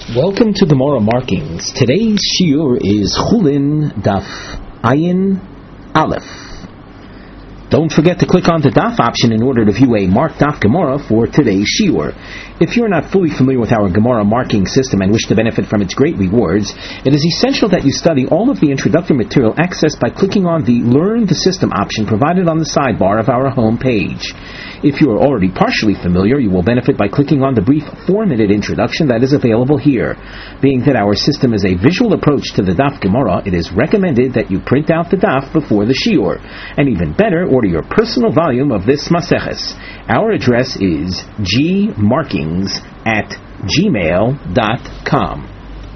Welcome to Gemara Markings. Today's shiur is Chulin Daf Ayin Aleph. Don't forget to click on the Daf option in order to view a marked Daf Gemara for today's shiur. If you're not fully familiar with our Gemara marking system and wish to benefit from its great rewards, it is essential that you study all of the introductory material accessed by clicking on the Learn the System option provided on the sidebar of our home page. If you are already partially familiar, you will benefit by clicking on the brief 4-minute introduction that is available here. Being that our system is a visual approach to the Daf Gemara, it is recommended that you print out the Daf before the shiur. And even better, order your personal volume of this Maseches. Our address is gmarkings@gmail.com.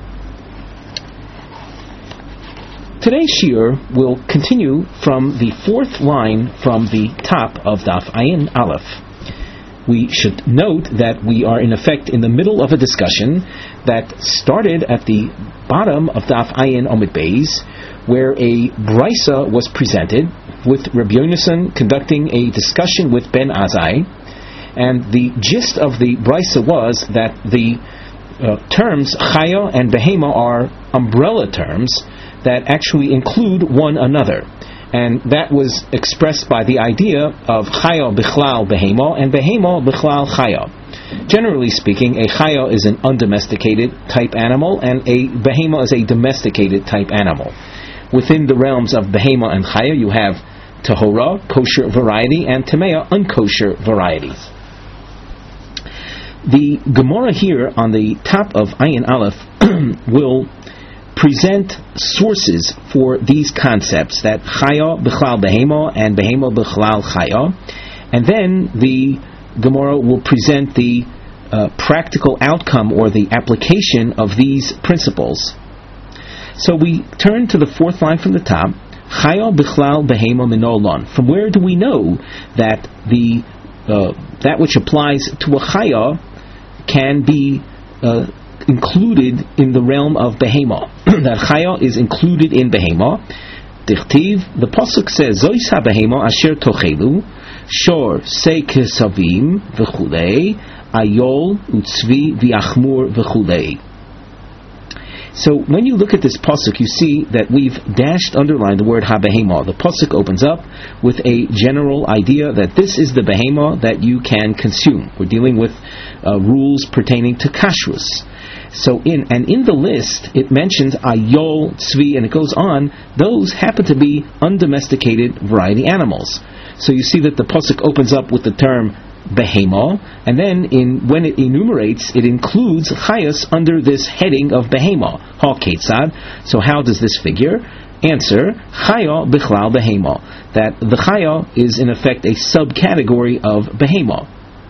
Today's shiur will continue from the fourth line from the top of Daf Ayin Aleph. We should note that we are in effect in the middle of a discussion that started at the bottom of Daf Ayin Omid Beis, where a brisa was presented with Rabbi Yonasan conducting a discussion with Ben Azai, and the gist of the brisa was that the terms Chaya and Behema are umbrella terms that actually include one another, and that was expressed by the idea of Chaya Bichlal Behema and Behema Bichlal Chaya. Generally speaking, a Chaya is an undomesticated type animal, and a Behema is a domesticated type animal. Within the realms of Behema and Chaya, you have Tahora, kosher variety, and Tamea, unkosher varieties. The Gemara here on the top of Ayin Aleph will present sources for these concepts, that Chaya Bichlal Behema and Behema Bichlal Chaya, and then the Gemara will present the practical outcome or the application of these principles. So we turn to the fourth line from the top, Chaya Bichlal Behema Minolan. From where do we know that the that which applies to a Chaya can be included in the realm of Behema? That Chaya is included in Behema. Dichtiv, the pasuk says, Zois ha-Behema asher tochelu, shor sei kesavim v'chulei, ayol utzvi v'achmur v'chulei. So when you look at this pasuk, you see that we've underlined the word ha-Behema. The pasuk opens up with a general idea that this is the Behema that you can consume. We're dealing with rules pertaining to kashrus. So in the list, it mentions ayol, tzvi, and it goes on. Those happen to be undomesticated variety animals. So you see that the pasuk opens up with the term Behema, and then when it enumerates, it includes Chayas under this heading of Behema. Ha ketzad. So how does this figure? Answer, Chaya Bichlal Behema. That the Chaya is in effect a subcategory of Behema.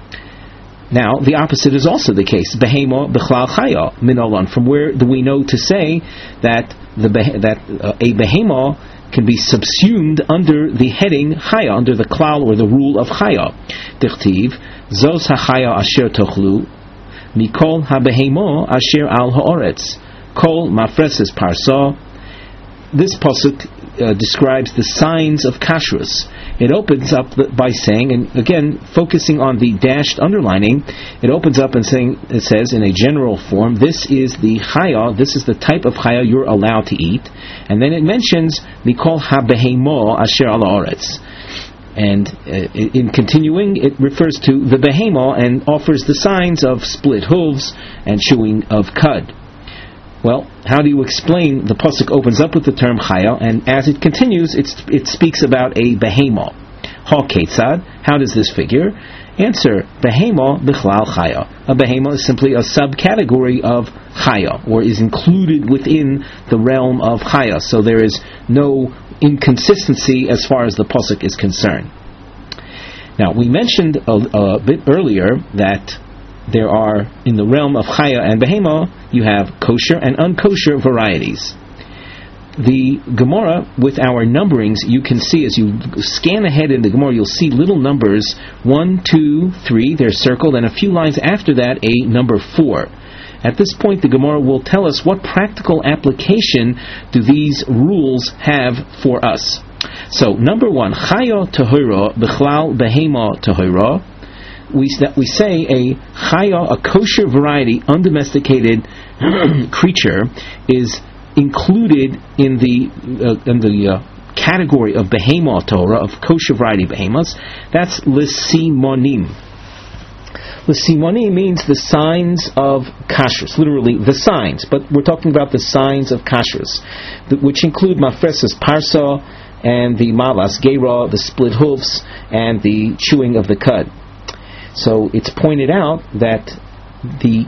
Now, the opposite is also the case. Behema Bichlal Chaya Minolan. From where do we know to say that a Behema can be subsumed under the heading Chaya, under the klal or the rule of Chaya? Dichtiv, Zos ha-Chaya asher tochlu, Mikol ha-Behema asher al ha'oretz, Kol mafreses parsa. This pasuk describes the signs of kashrus. It opens up by saying, and again focusing on the dashed underlining, it opens up and it says in a general form, this is the chaya, this is the type of chaya you're allowed to eat, and then it mentions mikol ha-behemo asher al ha'oretz, and in continuing it refers to the behemo and offers the signs of split hooves and chewing of cud. Well, how do you explain? The pasuk opens up with the term chaya, and as it continues, it speaks about a behema. Ha ketzad. How does this figure? Answer: behema bichlal chaya. A behema is simply a subcategory of chaya, or is included within the realm of chaya. So there is no inconsistency as far as the pasuk is concerned. Now, we mentioned a bit earlier that there are, in the realm of Chaya and Behema, you have kosher and unkosher varieties. The Gemara, with our numberings, you can see as you scan ahead in the Gemara, you'll see little numbers 1, 2, 3, they're circled, and a few lines after that, a number 4. At this point, the Gemara will tell us what practical application do these rules have for us. So, number 1, Chaya Tahira Bichlal Behema Tahira. we say a chaya, a kosher variety, undomesticated creature, is included in the category of behemoth Torah, of kosher variety behemoths. That's l'simonim. L'simonim means the signs of kashrus, literally the signs, but we're talking about the signs of kashrus, which include mafresas parsa and the malas gera, the split hoofs, and the chewing of the cud. So it's pointed out that the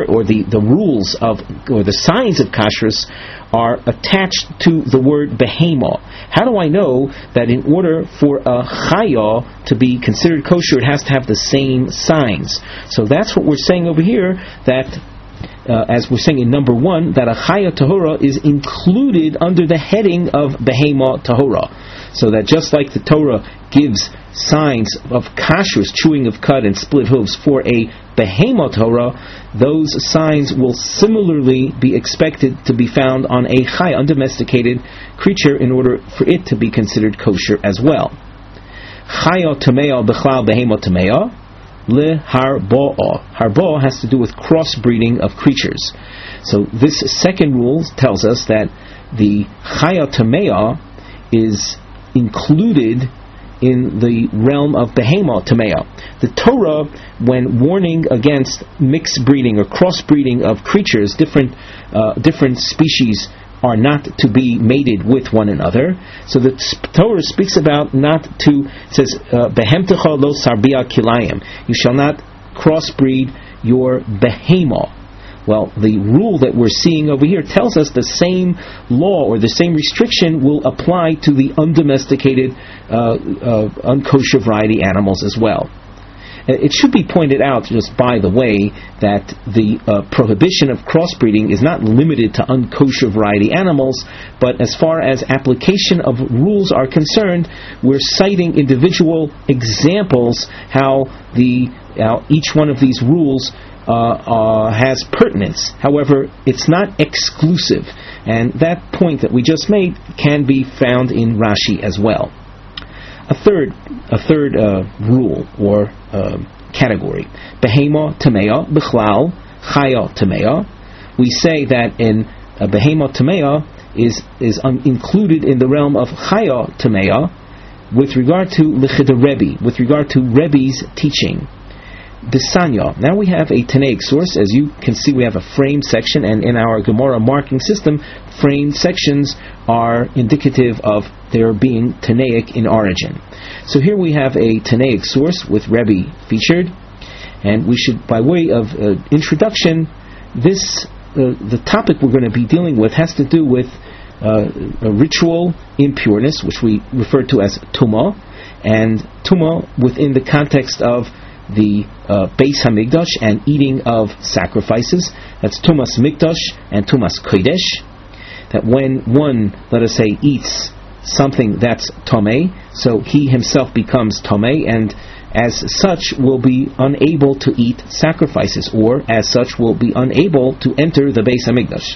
rules of, or the signs of kashrus are attached to the word behemoth. How do I know that in order for a chaya to be considered kosher, it has to have the same signs? So that's what we're saying over here, that as we're saying in number 1, that a chaya tahora is included under the heading of behemoth tahora. So that just like the Torah gives signs of kashrus, chewing of cud and split hooves, for a behemoth Torah, those signs will similarly be expected to be found on a chai, undomesticated creature, in order for it to be considered kosher as well. Chaya tamea b'chlal behemoth tamea le harboa. Harboa has to do with crossbreeding of creatures. So this second rule tells us that the chaya tamea is included in the realm of behemoth tamea. The Torah, when warning against mixed breeding or crossbreeding of creatures, different species are not to be mated with one another. So the Torah speaks about not to, it says, behemtecha lo sarbia kilayim. You shall not crossbreed your behemoth. Well, the rule that we're seeing over here tells us the same law or the same restriction will apply to the undomesticated, unkosher variety animals as well. It should be pointed out, just by the way, that the prohibition of crossbreeding is not limited to unkosher variety animals, but as far as application of rules are concerned, we're citing individual examples how each one of these rules has pertinence. However, it's not exclusive, and that point that we just made can be found in Rashi as well. A third rule or category: behemoth tamea b'chlal chaya tamea. We say that in behemoth tamea is included in the realm of chaya tamea with regard to l'chida Rebbe, with regard to Rebbe's teaching. Bisanya. Now we have a Tanaic source. As you can see, we have a framed section, and in our Gemara marking system, framed sections are indicative of their being Tanaic in origin. So here we have a Tanaic source with Rebbe featured, and we should, by way of introduction, the topic we're going to be dealing with has to do with ritual impureness, which we refer to as Tumah, and Tumah within the context of the Beis Hamikdash and eating of sacrifices. That's Tumas Mikdash and Tumas Kodesh. That when one, let us say, eats something that's Tomei, so he himself becomes Tomei, and as such will be unable to eat sacrifices, or as such will be unable to enter the Beis Hamikdash.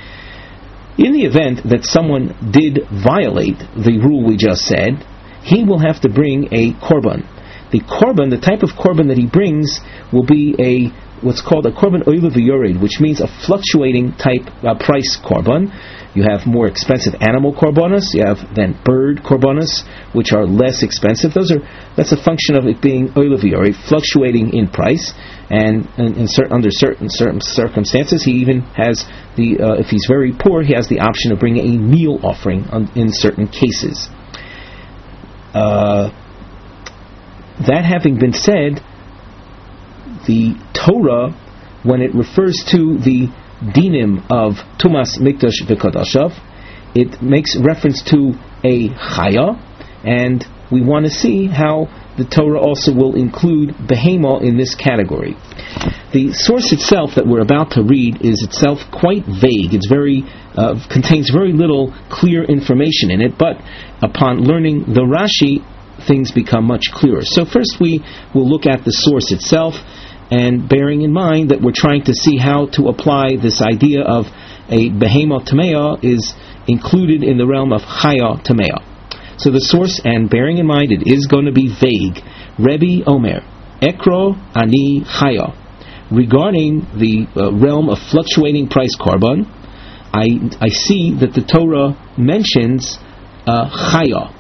In the event that someone did violate the rule we just said, he will have to bring a korban. The korban, the type of korban that he brings, will be what's called a korban oilu v'yored, which means a fluctuating type price korban. You have more expensive animal korbanos. You have then bird korbanos, which are less expensive. That's a function of it being oilu v'yored, fluctuating in price. And under certain circumstances, he even has if he's very poor, he has the option of bringing a meal offering in certain cases. That having been said, the Torah, when it refers to the dinim of Tumas Mikdash v'Kodashav, it makes reference to a chaya, and we want to see how the Torah also will include behemoth in this category. The source itself that we're about to read is itself quite vague. It's contains very little clear information in it, but upon learning the Rashi, things become much clearer. So first we will look at the source itself, and bearing in mind that we're trying to see how to apply this idea of a behemoth tamea is included in the realm of chaya tamea. So the source, and bearing in mind it is going to be vague, Rebbe Omer, Ekro ani chaya. Regarding the realm of fluctuating price korban, I see that the Torah mentions chaya.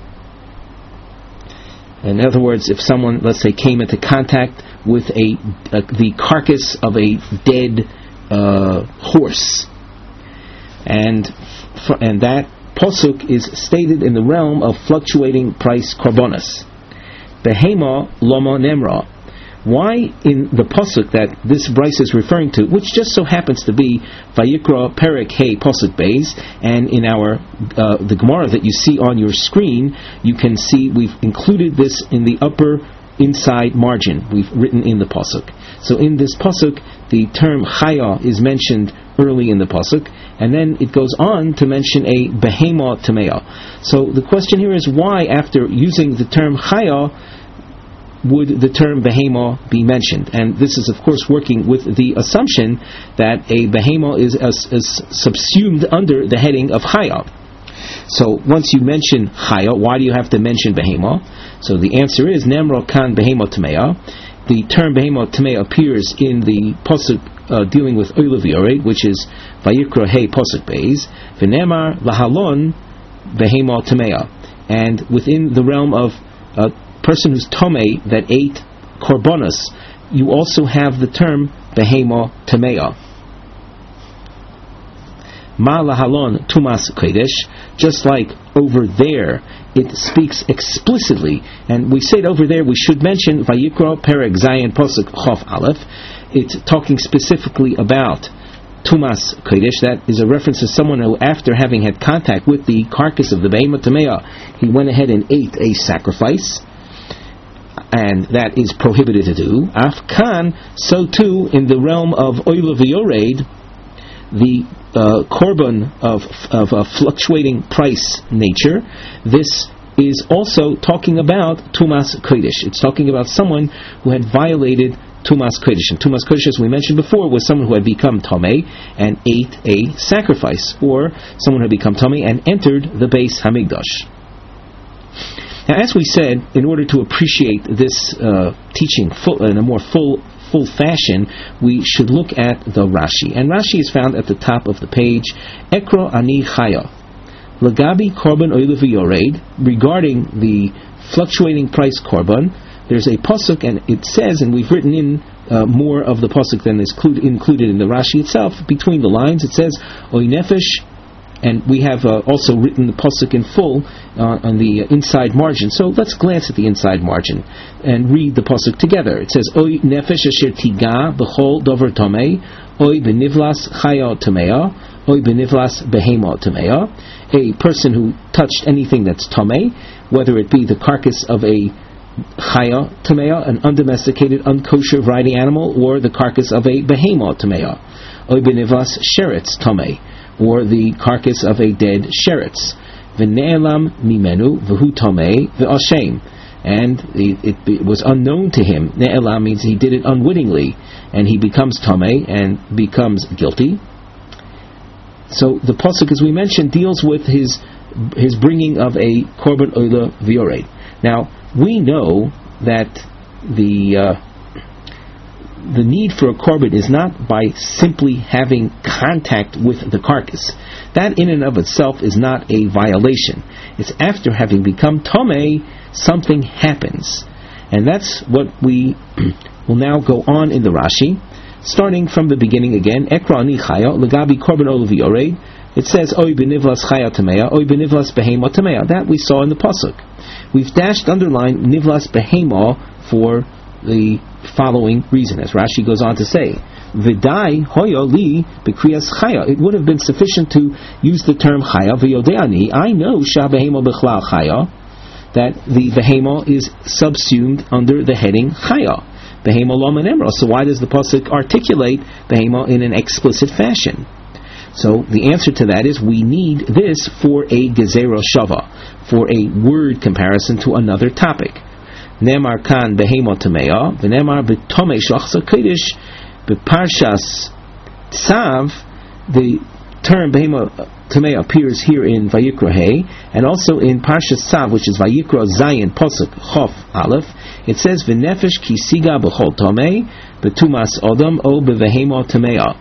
In other words, if someone, let's say, came into contact with the carcass of a dead horse, and that posuk is stated in the realm of fluctuating price korbanos. Behema loma nemra. Why in the pasuk that this Bryce is referring to, which just so happens to be Vayikra Perek Hey Pasuk Beis, and in our the Gemara that you see on your screen, you can see we've included this in the upper inside margin. We've written in the pasuk. So in this pasuk, the term Chaya is mentioned early in the pasuk, and then it goes on to mention a Behema Tamea. So the question here is, why, after using the term Chaya, would the term behema be mentioned? And this is, of course, working with the assumption that a behema is subsumed under the heading of chaya. So once you mention chaya, why do you have to mention behema? So the answer is nemro kan behema tamea. The term behema tamea appears in the pasuk dealing with Oila V'Yored, which is Vayikra Hey Pasuk Beis, V'nemar lahalon behema tamea. And within the realm of person who's tomei that ate korbanos, you also have the term behema tamea. Ma lahalon tumas kodesh, just like over there it speaks explicitly, and we said over there we should mention Vayikra Perek Zayin Posuk Chof Aleph. It's talking specifically about tumas kodesh. That is a reference to someone who, after having had contact with the carcass of the behema tamea, he went ahead and ate a sacrifice, and that is prohibited to do. Afkan, so too in the realm of Oila V'Yored, the korban of a fluctuating price nature, this is also talking about Tumas Kodesh. It's talking about someone who had violated Tumas Kodesh. And Tumas Kodesh, as we mentioned before, was someone who had become Tomei and ate a sacrifice, or someone who had become Tomei and entered the Beis Hamikdash. Now, as we said, in order to appreciate this teaching in a more full fashion, we should look at the Rashi. And Rashi is found at the top of the page. Ekro ani chaya. Lagabi korban oila v'yored. Regarding the fluctuating price korban, there's a pasuk, and it says, and we've written in more of the pasuk than is included in the Rashi itself. Between the lines, it says, oy nefesh. And we have also written the pasuk in full on the inside margin. So let's glance at the inside margin and read the pasuk together. It says, Oy nefesh asher tiga b'chol dover tomei, oy benivlas chaya tomea, oy benivlas behema tomea. A person who touched anything that's tomei, whether it be the carcass of a chaya tomea, an undomesticated, unkosher variety animal, or the carcass of a behema tomea, oy benivlas sheretz tomei, or the carcass of a dead sheretz. V'ne'elam mimenu v'hu tomei v'ashem. And it was unknown to him. Ne'elam means he did it unwittingly, and he becomes tomei and becomes guilty. So the pasuk, as we mentioned, deals with his bringing of a korban oila v'yored. Now, we know that the need for a korban is not by simply having contact with the carcass. That in and of itself is not a violation. It's after having become tomei, something happens. And that's what we will now go on in the Rashi, starting from the beginning again. Ekra ani chaya, legabi korban oila v'yored. It says, oy benivlas chaya tamea, oy benivlas behema tamea. That we saw in the pasuk. We've underlined nivlas behema for the following reason, as Rashi goes on to say, V'dai hoyo li b'kriyas chaya. It would have been sufficient to use the term chaya. V'yodeani, I know sha behema b'chlal chaya, that the behema is subsumed under the heading chaya. Behema lo menemra. So why does the pasuk articulate behema in an explicit fashion? So the answer to that is, we need this for a gezerah shava, for a word comparison to another topic. Nemar kan behema tamea, v'nemar b'tomei shachsa kodesh, b'parshas tzav. The term behema tamea appears here in Vayikra Hey, and also in Parshas Tzav, which is Vayikra Zayin Pasuk Chof Aleph. It says, V'nefesh kisiga b'chol tomei, b'tumas odom o b'vehema tamea.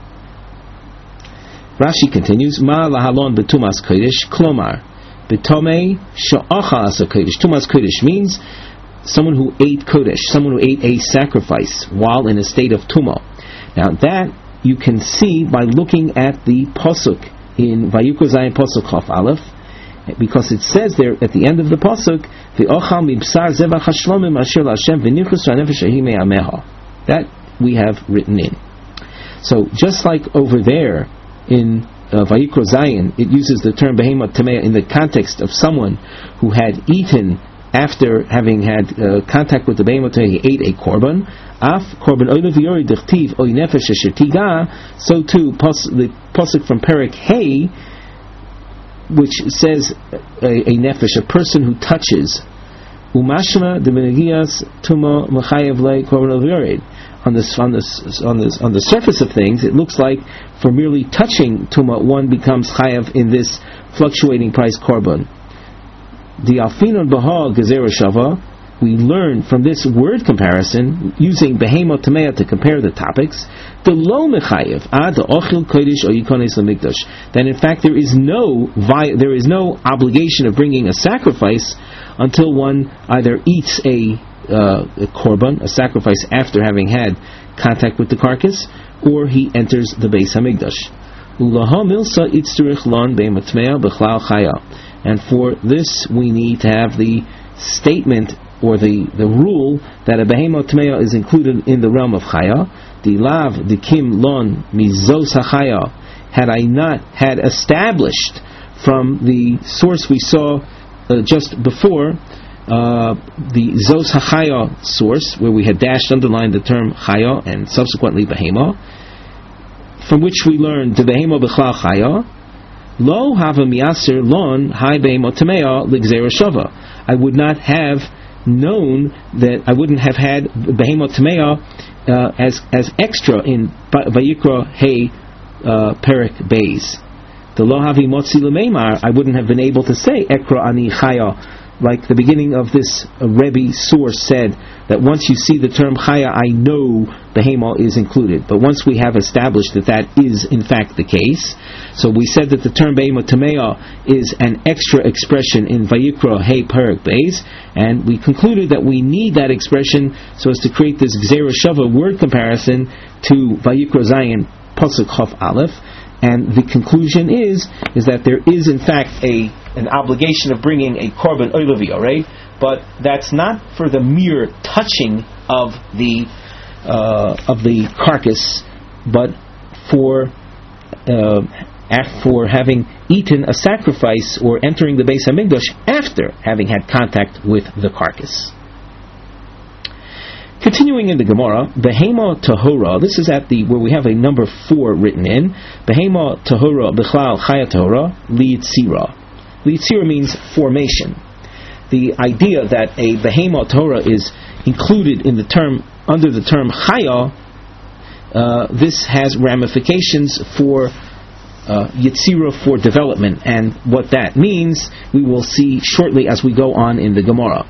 Rashi continues, Ma lahalon b'tumas kodesh, klomar, b'tomei sha'achal asa kodesh. Tumas kodesh means someone who ate kodesh, someone who ate a sacrifice while in a state of tumah. Now that you can see by looking at the pasuk in Vayikra Zayin pasuk Chaf Aleph, because it says there at the end of the pasuk, "V'ochal mibsar zevach hashlomim asher laHashem v'nichus v'nefesh ahi me'ameha." That we have written in. So just like over there in Vayikra Zayin, it uses the term behemah tameh in the context of someone who had eaten after having had contact with the behemah tameh, he ate a korban. Af korban oy leviyori dechtiv oy nefesh asher tiga. So too, the pasuk from Perek Hey, which says a nefesh, a person who touches, umashma de benegias tuma mechayev le korban oy. On the surface of things, it looks like for merely touching tuma, one becomes chayav in this fluctuating price korban. The alfinon baha gezerah shava, we learn from this word comparison using behemah tameh to compare the topics. The lo mechayev ad ochil kodesh or yikones lemikdash. That in fact there is no obligation of bringing a sacrifice until one either eats a korban, a sacrifice after having had contact with the carcass, or he enters the Beis Hamikdash. And for this we need to have the statement or the rule that a behemah tmeah is included in the realm of chaya. The lav the kim lon mizos hachaya, had I not had established from the source we saw just before, the Zos HaChaya source, where we had underlined the term Chaya and subsequently Behema, from which we learned the Behema B'chlal Chaya, Lo Hava Miyaser Lon Hai Behema Tamea L'Gzera Shava. I would not have known that I wouldn't have had Behema Tamea as extra in Vayikra Hey Perek Beis. The Lo Havi Motzi L'Meimar, I wouldn't have been able to say Ekra Ani Chaya, like the beginning of this Rebbe source said, that once you see the term Chaya, I know Behemah is included. But once we have established that is in fact the case, so we said that the term Behemah Tamea is an extra expression in Vayikra Hey Perek Beis, and we concluded that we need that expression so as to create this Gzera Shava word comparison to Vayikra Zayin Pasuk Chaf Aleph. And the conclusion is that there is in fact an obligation of bringing a korban oilevia, right? But that's not for the mere touching of the carcass, but for having eaten a sacrifice or entering the Beis Hamikdash after having had contact with the carcass. Continuing in the Gemara, Behema Tahora, this is at where we have a number 4 written in. Behema Tahora Bichlal Chaya Tahora Liyitzira. Liyitzira means formation. The idea that a Behema Tahora is included in under the term Chaya, this has ramifications for Yitzira, for development, and what that means we will see shortly as we go on in the Gemara.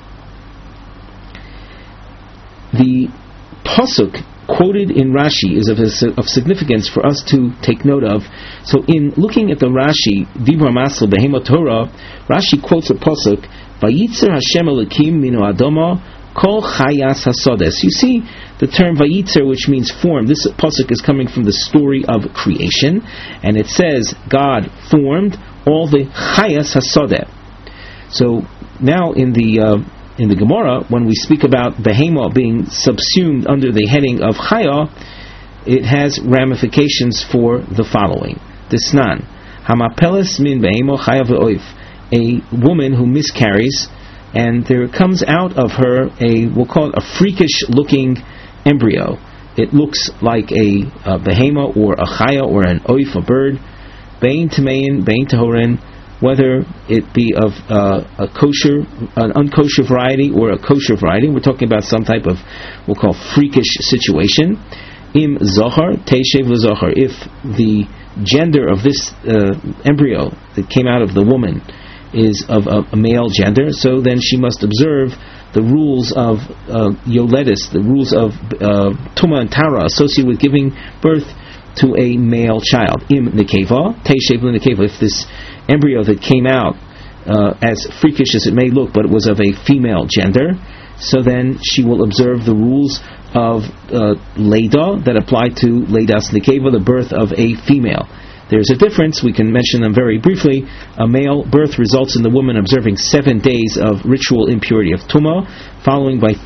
The pasuk quoted in Rashi is of significance for us to take note of. So in looking at the Rashi, Dibra Masel Behemah Torah, Rashi quotes a pasuk, Vayitzer Hashem Elokim minu Adama Kol Chayas Hasodes. You see the term Vayitzer, which means form. This pasuk is coming from the story of creation, and it says God formed all the Chayas Hasodeh. So now in the Gemara, when we speak about Behemah being subsumed under the heading of Chaya, it has ramifications for the following. Desnan, Hamapeles min Behemah Chaya ve'oif. A woman who miscarries, and there comes out of her we'll call it a freakish-looking embryo. It looks like a Behemah or a Chaya or an oif, a bird. Bein Tamein, Bein Tahorin, whether it be of an unkosher variety or a kosher variety. We're talking about some type of, we'll call, freakish situation. Im zohar, teishev l'zohar. If the gender of this embryo that came out of the woman is of a male gender, so then she must observe the rules of Yoledis, the rules of Tuma and Tara associated with giving birth to a male child. Im nekeva, teishev nekeva. If this embryo that came out, as freakish as it may look, but it was of a female gender, so then she will observe the rules of Leda that apply to Leidas nekeva, the birth of a female. There's a difference. We can mention them very briefly. A male birth results in the woman observing 7 days of ritual impurity of Tumah, followed by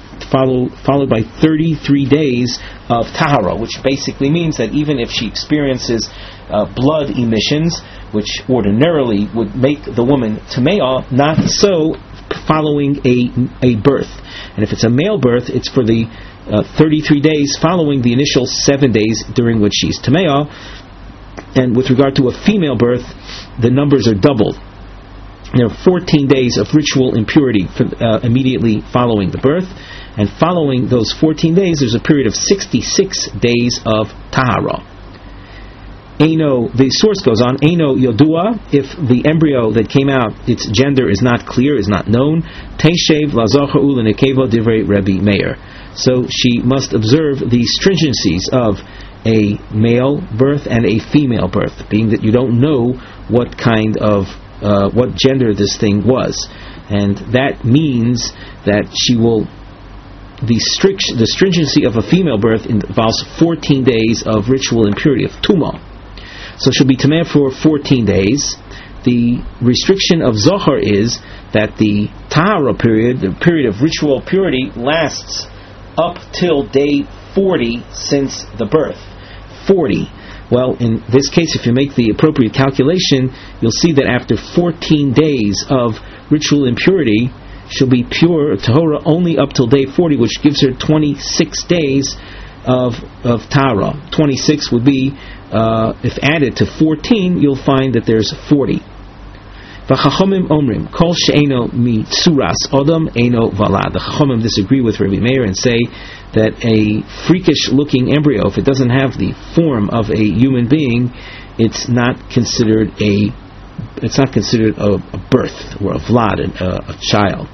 33 days of Tahara, which basically means that even if she experiences blood emissions, which ordinarily would make the woman Tameah, not so following a birth. And if it's a male birth, it's for the 33 days following the initial 7 days during which she's Tameah. And with regard to a female birth, the numbers are doubled. There are 14 days of ritual impurity immediately following the birth, and following those 14 days, there's a period of 66 days of Tahara. Eino, the source goes on, Eino Yodua, if the embryo that came out, its gender is not clear, is not known, Teishev Lazachar Ulanekeva Divrei Rebbe Meir. So she must observe the stringencies of a male birth and a female birth, being that you don't know what kind of what gender this thing was, and that means that she will the stringency of a female birth involves 14 days of ritual impurity of tumah, so she'll be tameh for 14 days. The restriction of zohar is that the tahara period, the period of ritual purity, lasts up till day 40 since the birth. 40. Well, in this case, if you make the appropriate calculation, you'll see that after 14 days of ritual impurity, she'll be pure, tahora, only up till day 40, which gives her 26 days of tahara. 26 would be, if added to 14, you'll find that there's 40. V'chachomim omrim, kol she'eno mi tsuras odom eno valad. The chachomim disagree with Rabbi Meir and say that a freakish-looking embryo, if it doesn't have the form of a human being, it's not considered a birth or a vlad, a child.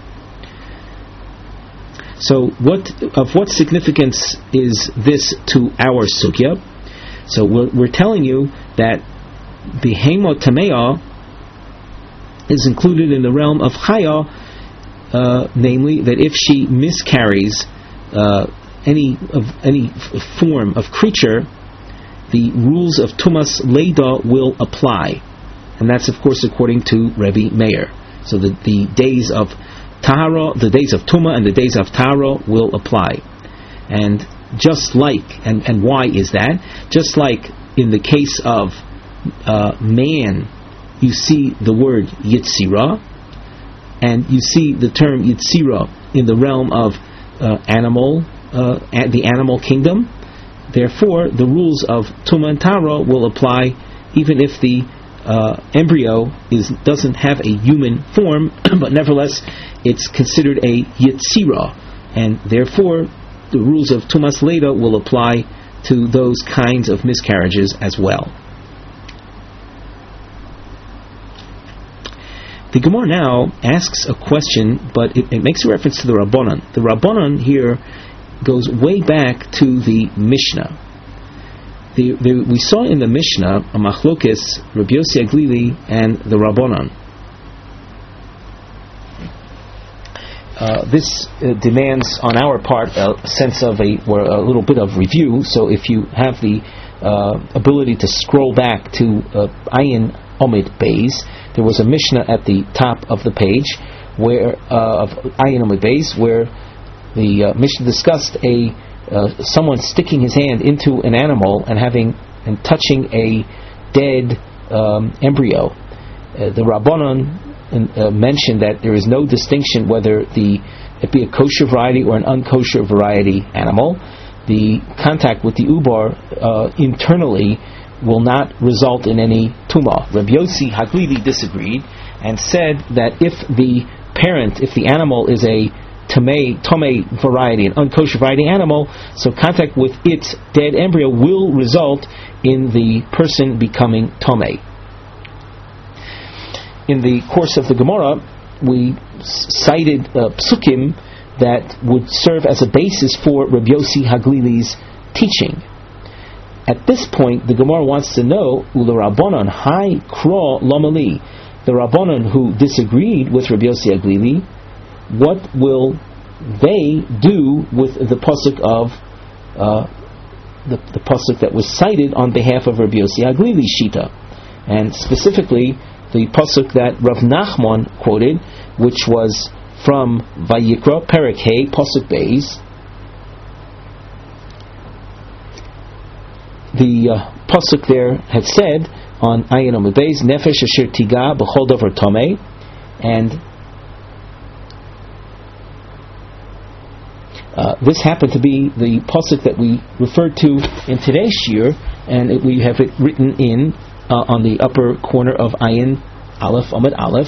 So, what significance is this to our sugya? So, we're telling you that the hemot tameah is included in the realm of chaya, namely that if she miscarries any form of creature, the rules of tumas leida will apply, and that's of course according to Rebbe Meir. So the days of tahara, the days of tuma, and the days of tahara will apply. And just like, and why is that? Just like in the case of man, you see the word Yitzira, and you see the term Yitzira in the realm of animal, the animal kingdom. Therefore, the rules of Tuma and Tara will apply even if the embryo doesn't have a human form, but nevertheless it's considered a Yitzira, and therefore the rules of Tumas Leda will apply to those kinds of miscarriages as well. The Gemara now asks a question, but it makes a reference to the Rabbanan. The Rabbanan here goes way back to the Mishnah. We saw in the Mishnah a machlokes, Rabbi Yossi Aglili and the Rabbanan. This demands on our part a sense of a little bit of review. So if you have the ability to scroll back to Ayin Omid Beis, there was a Mishnah at the top of the page where of Ayin Omid Beis, where the Mishnah discussed someone sticking his hand into an animal and touching a dead embryo. The Rabbanon mentioned that there is no distinction whether it be a kosher variety or an unkosher variety animal. The contact with the ubar internally will not result in any tumah. Rabbi Yossi Haglili disagreed and said that if the animal is a tomei variety, an unkosher variety animal, so contact with its dead embryo will result in the person becoming tomei. In the course of the Gemara, we cited psukim that would serve as a basis for Rabbi Yossi Haglili's teaching. At this point, the Gemara wants to know, Ula Rabbanon, Hai Kro Lomali, the Rabbanon who disagreed with Rabbi Yossi Haglili, what will they do with the pasuk of the pasuk that was cited on behalf of Rabbi Yossi Haglili's shita, and specifically the pasuk that Rav Nachman quoted, which was from Vayikra Perek Hey pasuk Beis. The pasuk there had said on Ayin Amud Beis, Nefesh Asher Tiga B'chol Davar Tomei, and this happened to be the pasuk that we referred to in today's shir, and we have it written in on the upper corner of Ayin Aleph Amud Aleph.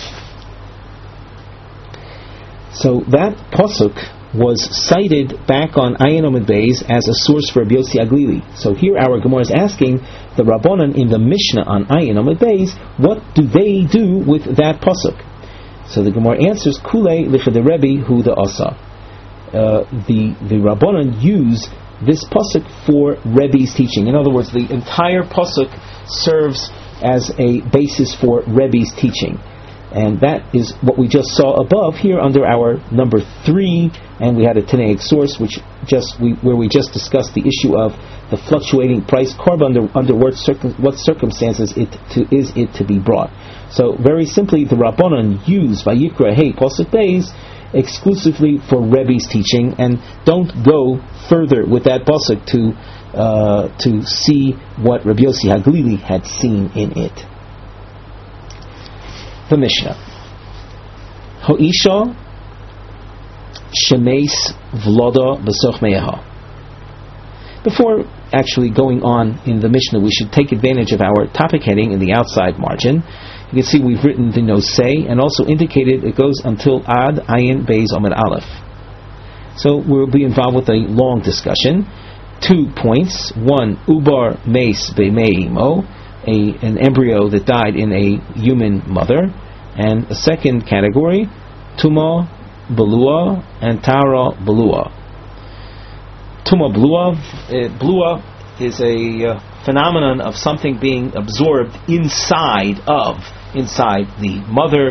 So that pasuk was cited back on Ayin Amud Beis as a source for Rabbi Yossi Haglili. So here our Gemara is asking the Rabbanan in the Mishnah on Ayin Amud Beis, what do they do with that pasuk? So the Gemara answers, Kulei lichad Rebbe hu the asa. The Rabbanan use this pasuk for Rebbe's teaching. In other words, the entire pasuk serves as a basis for Rebbe's teaching. And that is what we just saw above here under our number 3, and we had a Tanaic source where we just discussed the issue of the fluctuating price korban under what circumstances is it to be brought. So very simply, the Rabbanan use Vayikra Hey pasuk Beis exclusively for Rebbe's teaching, and don't go further with that pasuk to see what Rabbi Yossi Haglili had seen in it. The Mishnah. Ho'isha shemeis vloda b'soch me'eha. Before actually going on in the Mishnah, we should take advantage of our topic heading in the outside margin. You can see we've written the nosei and also indicated it goes until Ad Ayin Beis Amud Aleph. So we'll be involved with a long discussion. 2 points. 1, Ubar Meis Be'meimo, an embryo that died in a human mother, and a second category, Tuma Belua and Tara Belua. Tuma Belua is a phenomenon of something being absorbed inside the mother,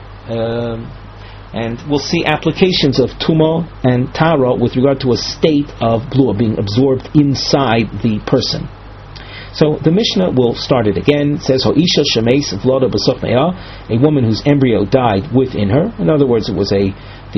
and we'll see applications of Tuma and Tara with regard to a state of Belua being absorbed inside the person. So the Mishnah will start it again. It says, Ho'isha shemeis vloda b'soch me'ah, a woman whose embryo died within her. In other words, it was the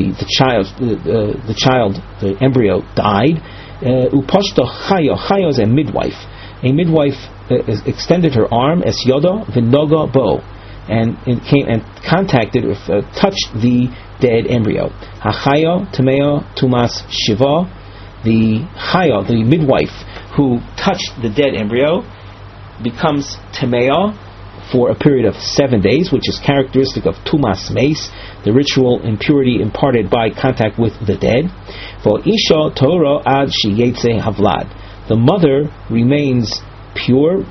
embryo died. Upashta chaya is a midwife. A midwife extended her arm as yoda v'noga bo, and came and contacted, touched the dead embryo. Hachaya tamea tumas shiva. The chaya, the midwife who touched the dead embryo, becomes tamea for a period of 7 days, which is characteristic of tumas meis, the ritual impurity imparted by contact with the dead. For isha torah ad sheyetze havlad, the mother remains pure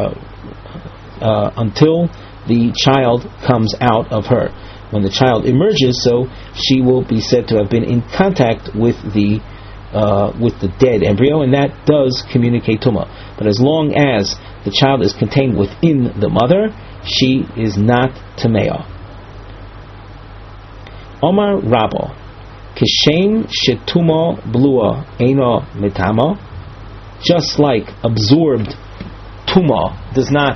until the child comes out of her. When the child emerges, so she will be said to have been in contact with the dead embryo, and that does communicate tumah. But as long as the child is contained within the mother, she is not tamea. Omar Rabba, kishem shetuma blua eina metama, just like absorbed tumah does not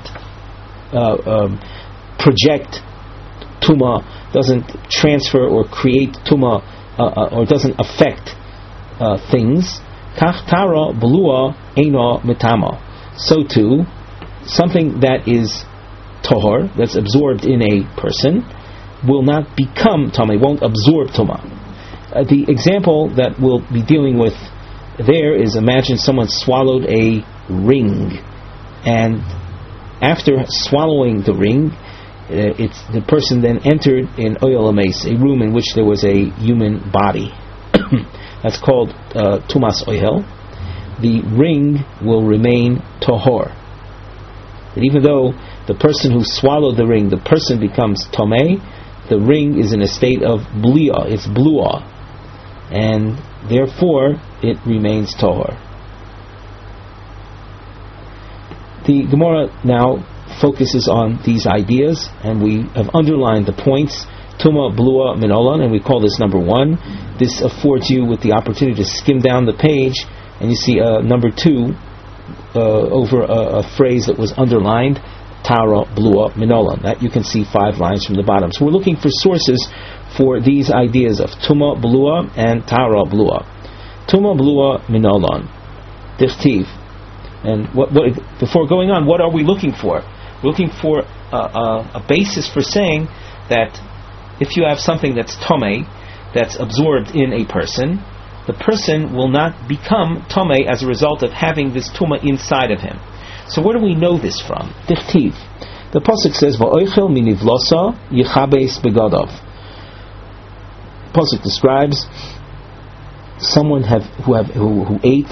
project tumah, doesn't transfer or create tumah, or doesn't affect things. Kach tara belua eina metama. So too, something that is tahor, that's absorbed in a person, will not become tameh, won't absorb tumah. The example that we'll be dealing with there is, imagine someone swallowed a ring, and after swallowing the ring, the person then entered in oyel ames, a room in which there was a human body. That's called tumas oyel. The ring will remain tahor. But even though the person who swallowed the ring, the person becomes tomei, the ring is in a state of blia, it's blua. and therefore it remains tahor. The Gemara now focuses on these ideas, and we have underlined the points. Tuma, Blua, Minolan, and we call this number 1. This affords you with the opportunity to skim down the page, and you see number 2 over a phrase that was underlined, Tara, Blua, Minolan. That you can see 5 lines from the bottom. So we're looking for sources for these ideas of Tuma, Blua, and Tara, Blua. Tuma, Blua, Minolan. Dichtiv. And before going on, what are we looking for? We're looking for a basis for saying that if you have something that's tomei, that's absorbed in a person, the person will not become tomei as a result of having this tuma inside of him. So where do we know this from? Dichtiv. The pasuk says, "Va'oichel minivlosa yichabes begadov." Pasuk describes someone who ate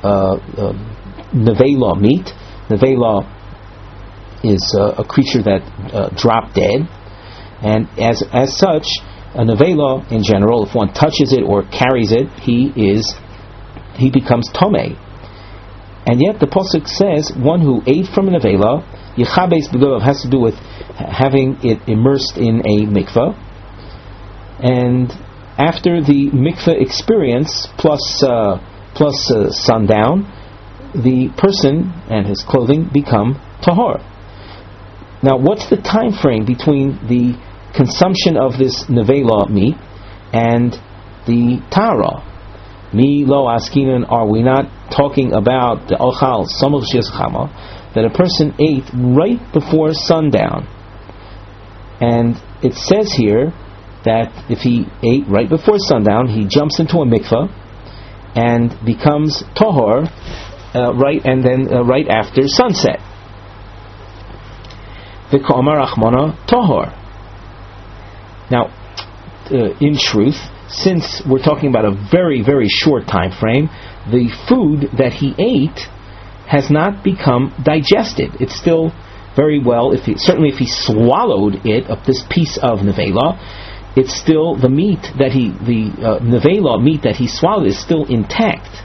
nevela meat. Nevela is a creature that dropped dead, and as such, a nevela in general, if one touches it or carries it, he becomes tomei. And yet the pasuk says one who ate from a nevela, yichabes begadov, has to do with having it immersed in a mikveh, and after the mikveh experience plus sundown, the person and his clothing become tahor. Now, what's the time frame between the consumption of this nevela meat and the tara? Mi lo askinan, are we not talking about the ochal samach shechama, that a person ate right before sundown? And it says here that if he ate right before sundown, he jumps into a mikveh and becomes tahor right after sunset. V'ka'amar achmana tahor. Now, in truth, since we're talking about a very, very short time frame, the food that he ate has not become digested. It's still very well, certainly if he swallowed it, of this piece of nevela, it's still the meat that the nevela meat that he swallowed is still intact.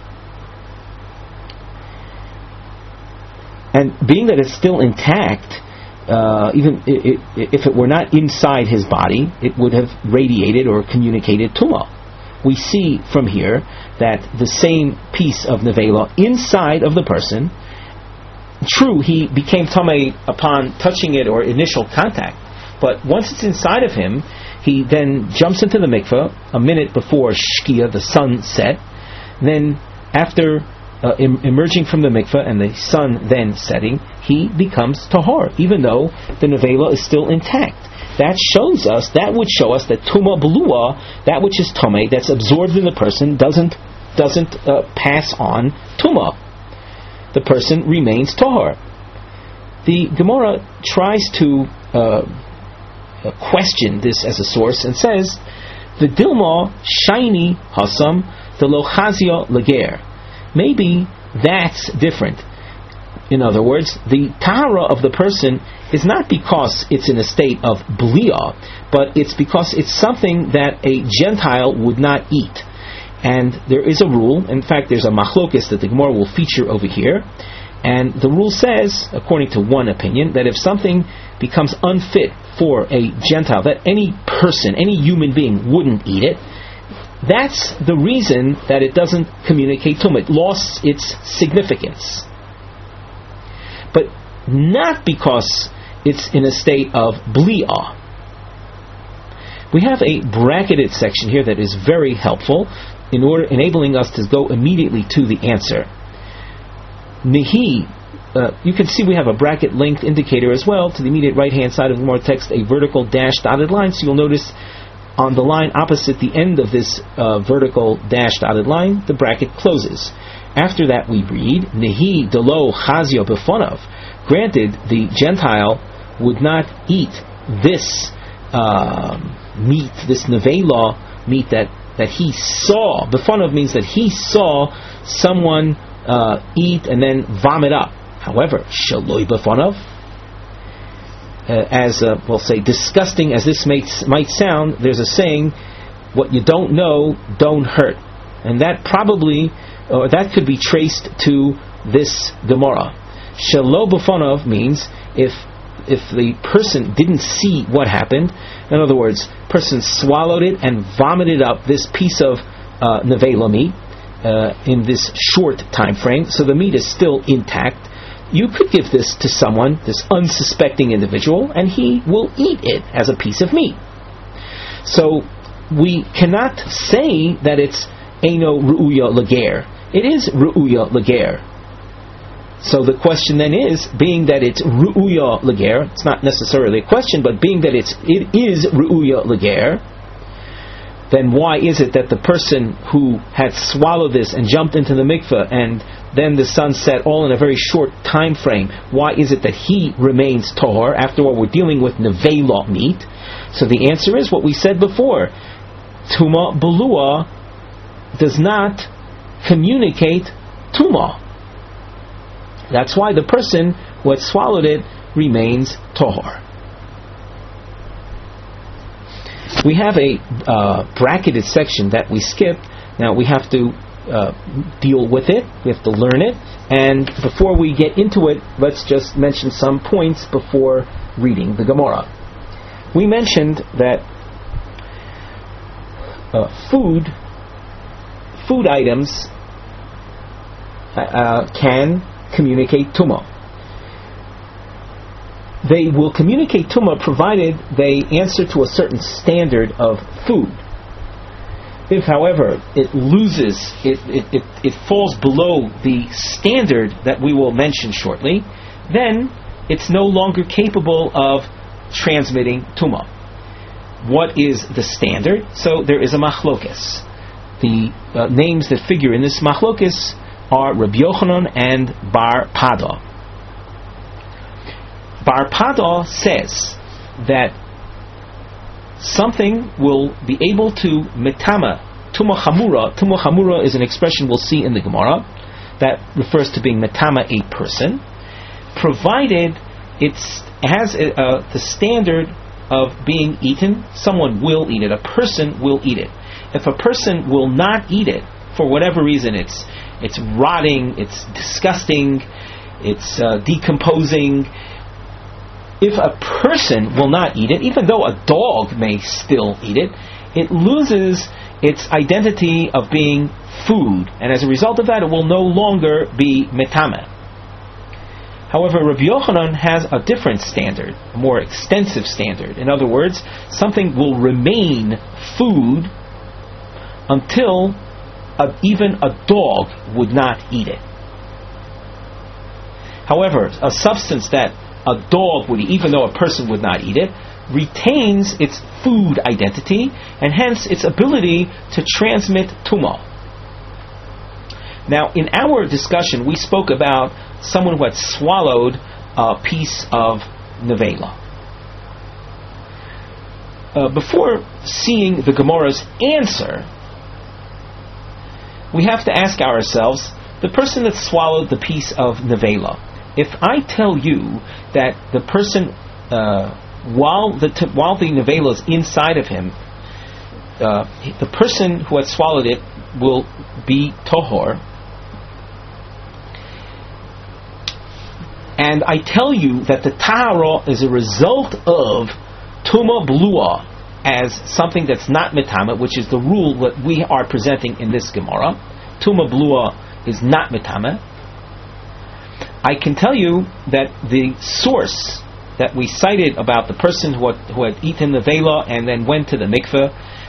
And being that it's still intact, even if it were not inside his body, it would have radiated or communicated tumah. We see from here that the same piece of nevela inside of the person, true, he became tamei upon touching it or initial contact, but once it's inside of him, he then jumps into the mikveh a minute before shkia, the sun set. Then after emerging from the mikveh and the sun then setting, he becomes tahor, even though the nevela is still intact. That would show us that tuma belua, that which is tomei, that's absorbed in the person, doesn't pass on tuma. The person remains tahor. The Gemara tries to question this as a source and says, the dilma shiny hasam the lochazia lager. Maybe that's different. In other words, the tahara of the person is not because it's in a state of blia, but it's because it's something that a Gentile would not eat. And there is a rule, in fact there's a machlokes that the Gemara will feature over here, and the rule says, according to one opinion, that if something becomes unfit for a Gentile, that any person, any human being wouldn't eat it, that's the reason that it doesn't communicate to him. It lost its significance. But not because it's in a state of blia. We have a bracketed section here that is very helpful, enabling us to go immediately to the answer. Nihi, you can see we have a bracket length indicator as well to the immediate right hand side of the Gemara text, a vertical dashed dotted line. So you'll notice on the line opposite the end of this vertical dashed dotted line, the bracket closes. After that we read, Nihi delo chazio befonav. Granted, the Gentile would not eat this meat, this nevela meat that he saw. Befonav means that he saw someone eat and then vomit up. However, shaloi befonav, as we'll say, disgusting as this might sound, there's a saying, what you don't know, don't hurt. And that probably, or that could be traced to this Gemara. Shelo b'fonov means if the person didn't see what happened, in other words, person swallowed it and vomited up this piece of nevela meat in this short time frame, so the meat is still intact, you could give this to someone, this unsuspecting individual, and he will eat it as a piece of meat. So we cannot say that it's Eino Ru'uya Lager. It is Ru'uya Lager. So the question then is, being that it's Ru'uya Lager, it's not necessarily a question, but being that it is Ru'uya Lager, then why is it that the person who had swallowed this and jumped into the mikveh and then the sun set all in a very short time frame, why is it that he remains tahor? After all, we're dealing with nevela meat. So the answer is what we said before. Tuma Belua does not communicate Tuma. That's why the person who had swallowed it remains tahor. We have a bracketed section that we skipped. Now we have to deal with it. We have to learn it. And before we get into it, let's just mention some points before reading the Gemara. We mentioned that food items can communicate tumah. They will communicate tumah provided they answer to a certain standard of food. If, however, it loses, it falls below the standard that we will mention shortly, then it's no longer capable of transmitting tumah. What is the standard? So there is a machlokes. The names that figure in this machlokes are Rabbi Yochanan and Bar Pada. Bar Pada says that something will be able to metama tumah chamura. Tumah chamura is an expression we'll see in the Gemara that refers to being metama a person, provided it has the standard of being eaten. Someone will eat it. A person will eat it. If a person will not eat it for whatever reason, it's rotting, it's disgusting, it's decomposing. If a person will not eat it, even though a dog may still eat it, it loses its identity of being food, and as a result of that, it will no longer be metameh. However, Rabbi Yochanan has a different standard, a more extensive standard. In other words, something will remain food until even a dog would not eat it. However, a substance that a dog would eat, even though a person would not eat it, retains its food identity and hence its ability to transmit tumah. Now, in our discussion, we spoke about someone who had swallowed a piece of nevela. Before seeing the Gemara's answer, we have to ask ourselves, the person that swallowed the piece of nevela, if I tell you that the person, while the nevela is inside of him, the person who had swallowed it will be tohor, and I tell you that the tahara is a result of tuma blua as something that's not metama, which is the rule that we are presenting in this Gemara. Tuma blua is not metama. I can tell you that the source that we cited about the person who had eaten the vela and then went to the mikveh,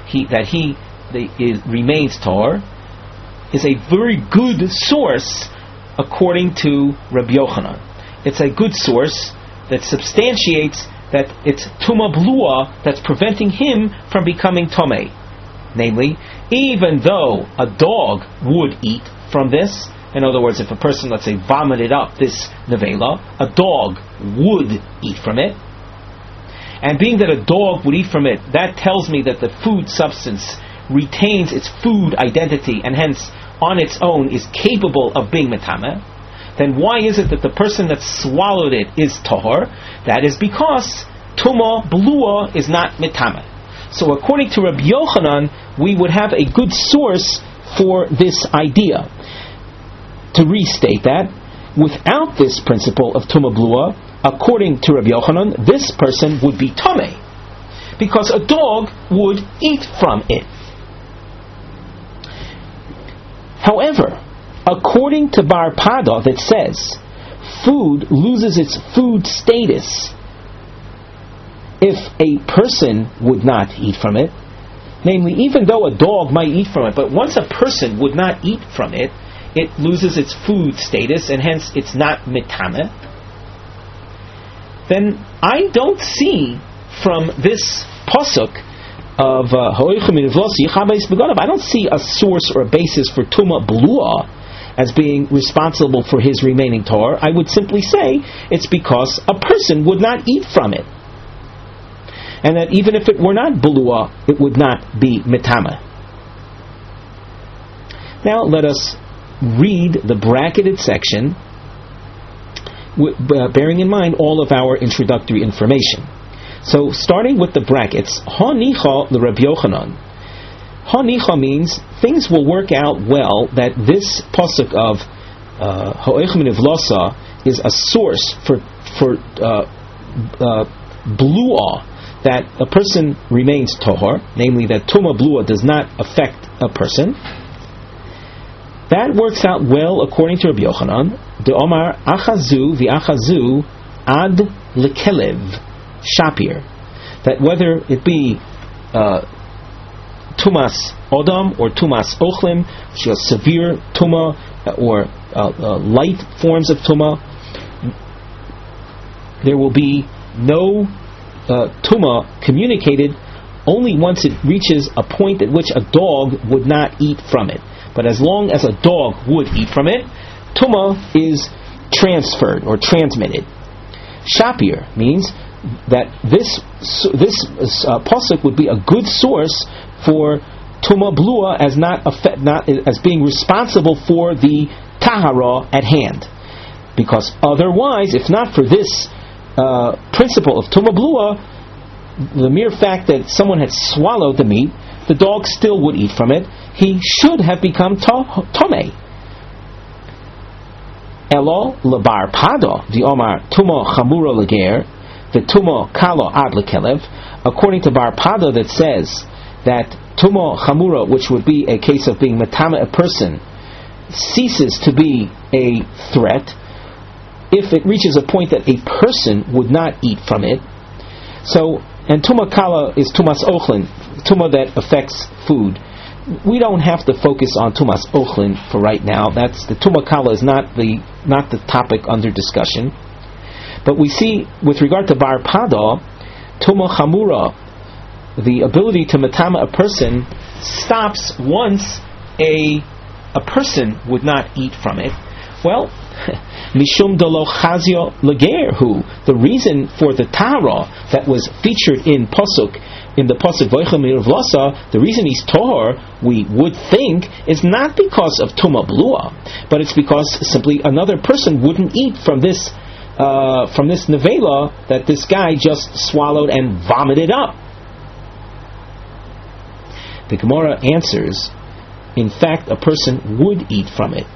remains tor, is a very good source according to Rabbi Yochanan. It's a good source that substantiates that it's tuma blua that's preventing him from becoming tomei. Namely, even though a dog would eat from this, in other words, if a person, let's say, vomited up this nevela, a dog would eat from it. And being that a dog would eat from it, that tells me that the food substance retains its food identity and hence, on its own, is capable of being metameh. Then why is it that the person that swallowed it is tahor? That is because tumah blua is not metameh. So according to Rabbi Yochanan, we would have a good source for this idea. To restate that, without this principle of Tumah Blua, according to Rabbi Yochanan, this person would be Tomei, because a dog would eat from it. However, according to Bar Pada, that says food loses its food status if a person would not eat from it. Namely, even though a dog might eat from it, but once a person would not eat from it, it loses its food status, and hence it's not mitame. Then I don't see from this pasuk of I don't see a source or a basis for Tumah Blua as being responsible for his remaining Torah. I would simply say it's because a person would not eat from it, and that even if it were not Blua, it would not be mitame. Now let us read the bracketed section, bearing in mind all of our introductory information. So, starting with the brackets, Hanicha the Rabbi Yochanan. Hanicha means things will work out well, that this pasuk of Ha'oichem Nivlasa is a source for blua, that a person remains tohar, namely that Tumah Blua does not affect a person. That works out well according to Rabbi Yochanan. De Omar Achazu v'Achazu ad lekelev Shapir, that whether it be Tumas Odam or Tumas Ochlim, which is severe Tumah or light forms of Tumah, there will be no Tumah communicated only once it reaches a point at which a dog would not eat from it. But as long as a dog would eat from it, Tumah is transferred or transmitted. Shapir means that this pasuk would be a good source for Tumah Blua as not as being responsible for the Tahara at hand, because otherwise, if not for this principle of Tumah Blua, the mere fact that someone had swallowed the meat, the dog still would eat from it. He should have become Tomei. Elo lebar Pada the Omar Tumah Chamura leger the Tumah Kalo ad lekelev, according to Bar Pada, that says that Tumah Chamura, which would be a case of being matama a person, ceases to be a threat if it reaches a point that a person would not eat from it. So, and Tumah Kala is Tumas Ochlin, Tumah that affects food. We don't have to focus on Tumas Ochlin for right now. That's the Tumah Kala is not the topic under discussion. But we see, with regard to Bar Pada, Tumah Chamura, the ability to matama a person, stops once a person would not eat from it. Well, Mishum delo chazio legerhu, the reason for the Tahara that was featured in the pasuk Voichem Nivlasa, the reason he's Tahor, we would think, is not because of Tumah Blua, but it's because simply another person wouldn't eat from this nevela that this guy just swallowed and vomited up. The Gemara answers, in fact, a person would eat from it.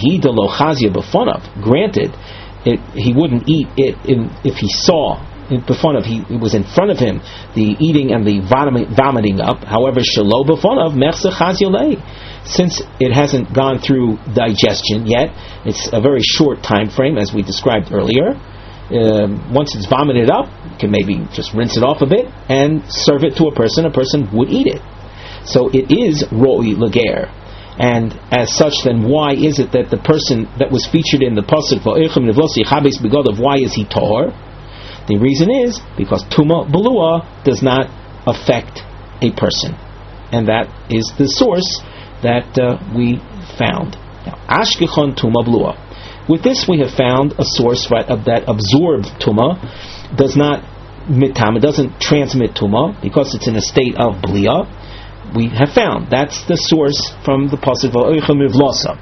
Granted, he wouldn't eat it if he saw it befonav. It was in front of him, the eating and the vomiting up. However, shelo befonav mechse chazyolei, since it hasn't gone through digestion yet, it's a very short time frame, as we described earlier. Once it's vomited up, you can maybe just rinse it off a bit and serve it to a person. A person would eat it. So it is roi leger. And as such, then why is it that the person that was featured in the pasuk Va'echem Nivlosi Chabes Begodav, why is he Tahor? The reason is because Tumah Blua does not affect a person, and that is the source that we found. Now, Ashkechon Tumah Blua. With this, we have found a source that absorbed Tumah, does not mitama, doesn't transmit Tumah because it's in a state of Blia. We have found that's the source from the pasuk Va'ochem Nivlasa.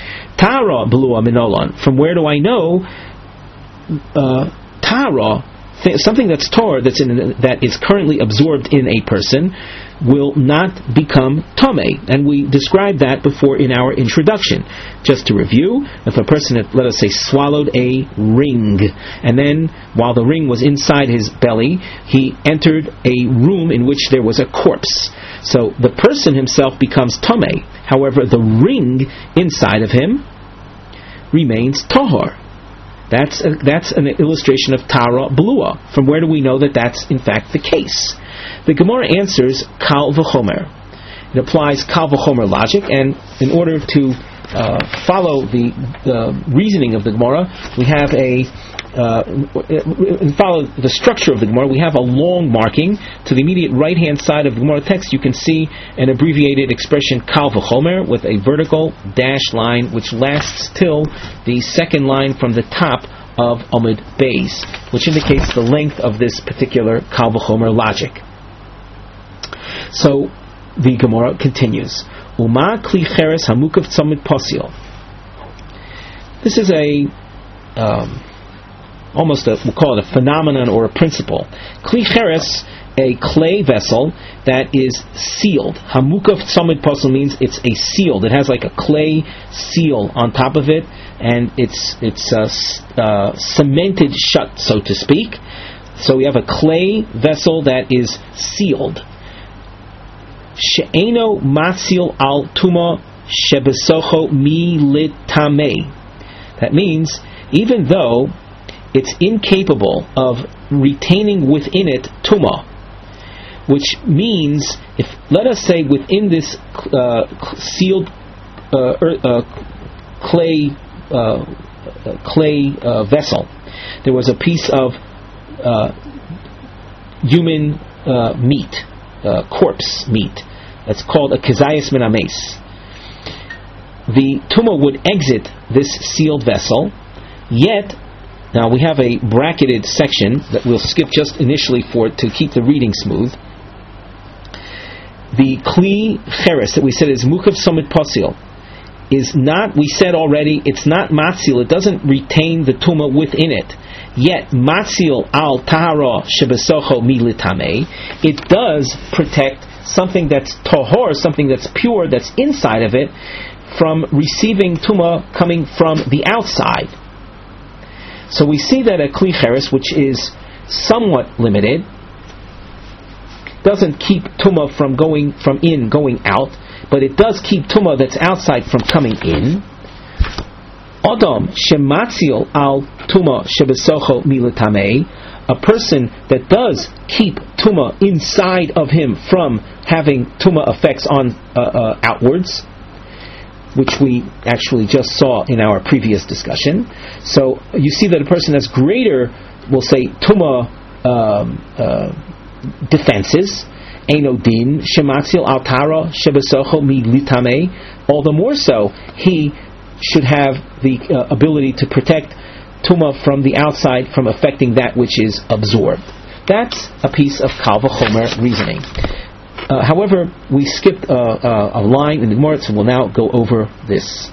Tara Blua Minolan. From where do I know? Tara something that's tor, that is currently absorbed in a person, will not become tamei, and we described that before in our introduction. Just to review, if a person had, let us say, swallowed a ring, and then while the ring was inside his belly, he entered a room in which there was a corpse. So the person himself becomes tamei. However, the ring inside of him remains tahor. That's an illustration of Tara Blua. From where do we know that that's in fact the case? The Gemara answers Kal v'chomer. It applies Kal v'chomer logic, and in order to follow the reasoning of the Gemara, we have follow the structure of the Gemara. We have a long marking to the immediate right-hand side of the Gemara text. You can see an abbreviated expression Kal v'chomer with a vertical dash line which lasts till the second line from the top of Amud Beis, which indicates the length of this particular Kal v'chomer logic. So the Gemara continues. Uma kli cheres hamukav tzamid pasil. This is we'll call it a phenomenon or a principle. Kli cheres, a clay vessel that is sealed. Hamukav tzamid pasil means it's a sealed. It has like a clay seal on top of it, and it's cemented shut, so to speak. So we have a clay vessel that is sealed. She'eno matzil al tuma shebesocho mi litamei. That means, even though it's incapable of retaining within it tuma, which means, if let us say within this sealed clay vessel, there was a piece of human meat. Corpse meat that's called a kezayis min hames. The tumah would exit this sealed vessel, yet now we have a bracketed section that we'll skip just initially to keep the reading smooth. The kli cheres that we said is mukav somit pasil is not, we said already, it's not matzil, it doesn't retain the tumah within it. Yet matzil al tahara shebesocho militame, it does protect something that's tahor, something that's pure, that's inside of it, from receiving tumah coming from the outside. So we see that a kli cheres, which is somewhat limited, doesn't keep tumah from going out, but it does keep tumah that's outside from coming in. Adam shematzil al tuma shebesocho milatamei, a person that does keep tuma inside of him from having tuma effects on outwards, which we actually just saw in our previous discussion. So you see that a person has greater, we'll say, tuma defenses. Eino din shematzil al tara shebesocho milatamei. All the more so, he should have the ability to protect tumah from the outside from affecting that which is absorbed. That's a piece of Kal v'chomer reasoning. However, we skipped a line in the Gemara, so we'll now go over this.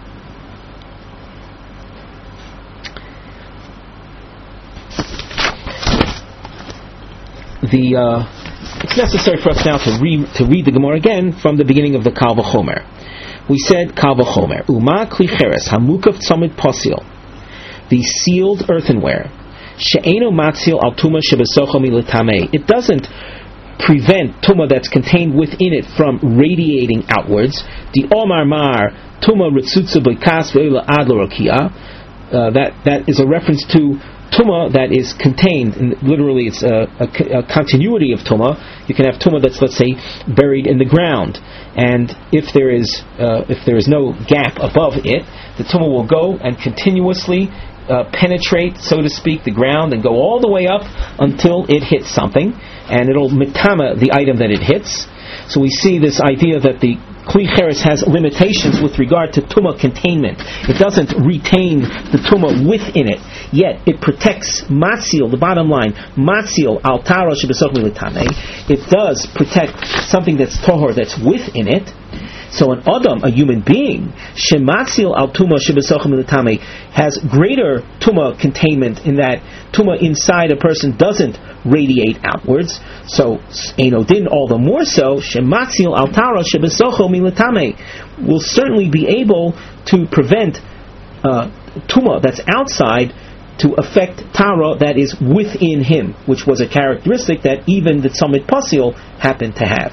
It's necessary for us now to read the Gemara again from the beginning of the Kal v'chomer. We said Kal v'chomer, Uma kli cheres hamukav tzamid pasil, the sealed earthenware, she'eno matzil al tuma shebesocho milatamei. It doesn't prevent tuma that's contained within it from radiating outwards. The omar mar tuma ritzutza b'kas ve'ila ad l'rokia. That is a reference to tuma that is contained, and literally it's a continuity of tuma. You can have tuma that's, let's say, buried in the ground, and if there is no gap above it, the tuma will go and continuously penetrate, so to speak, the ground and go all the way up until it hits something, and it'll mitama the item that it hits. So we see this idea that the Kli Cheres has limitations with regard to tumah containment. It doesn't retain the tumah within it, yet it protects matzil, the bottom line, matzil al taro shebesoch militame. It does protect something that's tohor, that's within it. So an Adam, a human being, Shematzil al Tuma Shebesochem L'Tamei, has greater Tuma containment in that Tuma inside a person doesn't radiate outwards. So Eino Din, all the more so, Shematzil al Tara Shebesochem L'Tamei will certainly be able to prevent Tuma that's outside to affect Tara that is within him, which was a characteristic that even the Tzomit Pasil happened to have.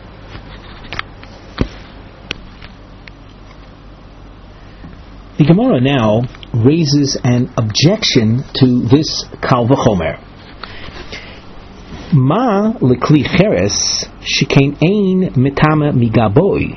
The Gemara now raises an objection to this Kal V'chomer. Ma lekli cheres shekain ein mitama migaboi.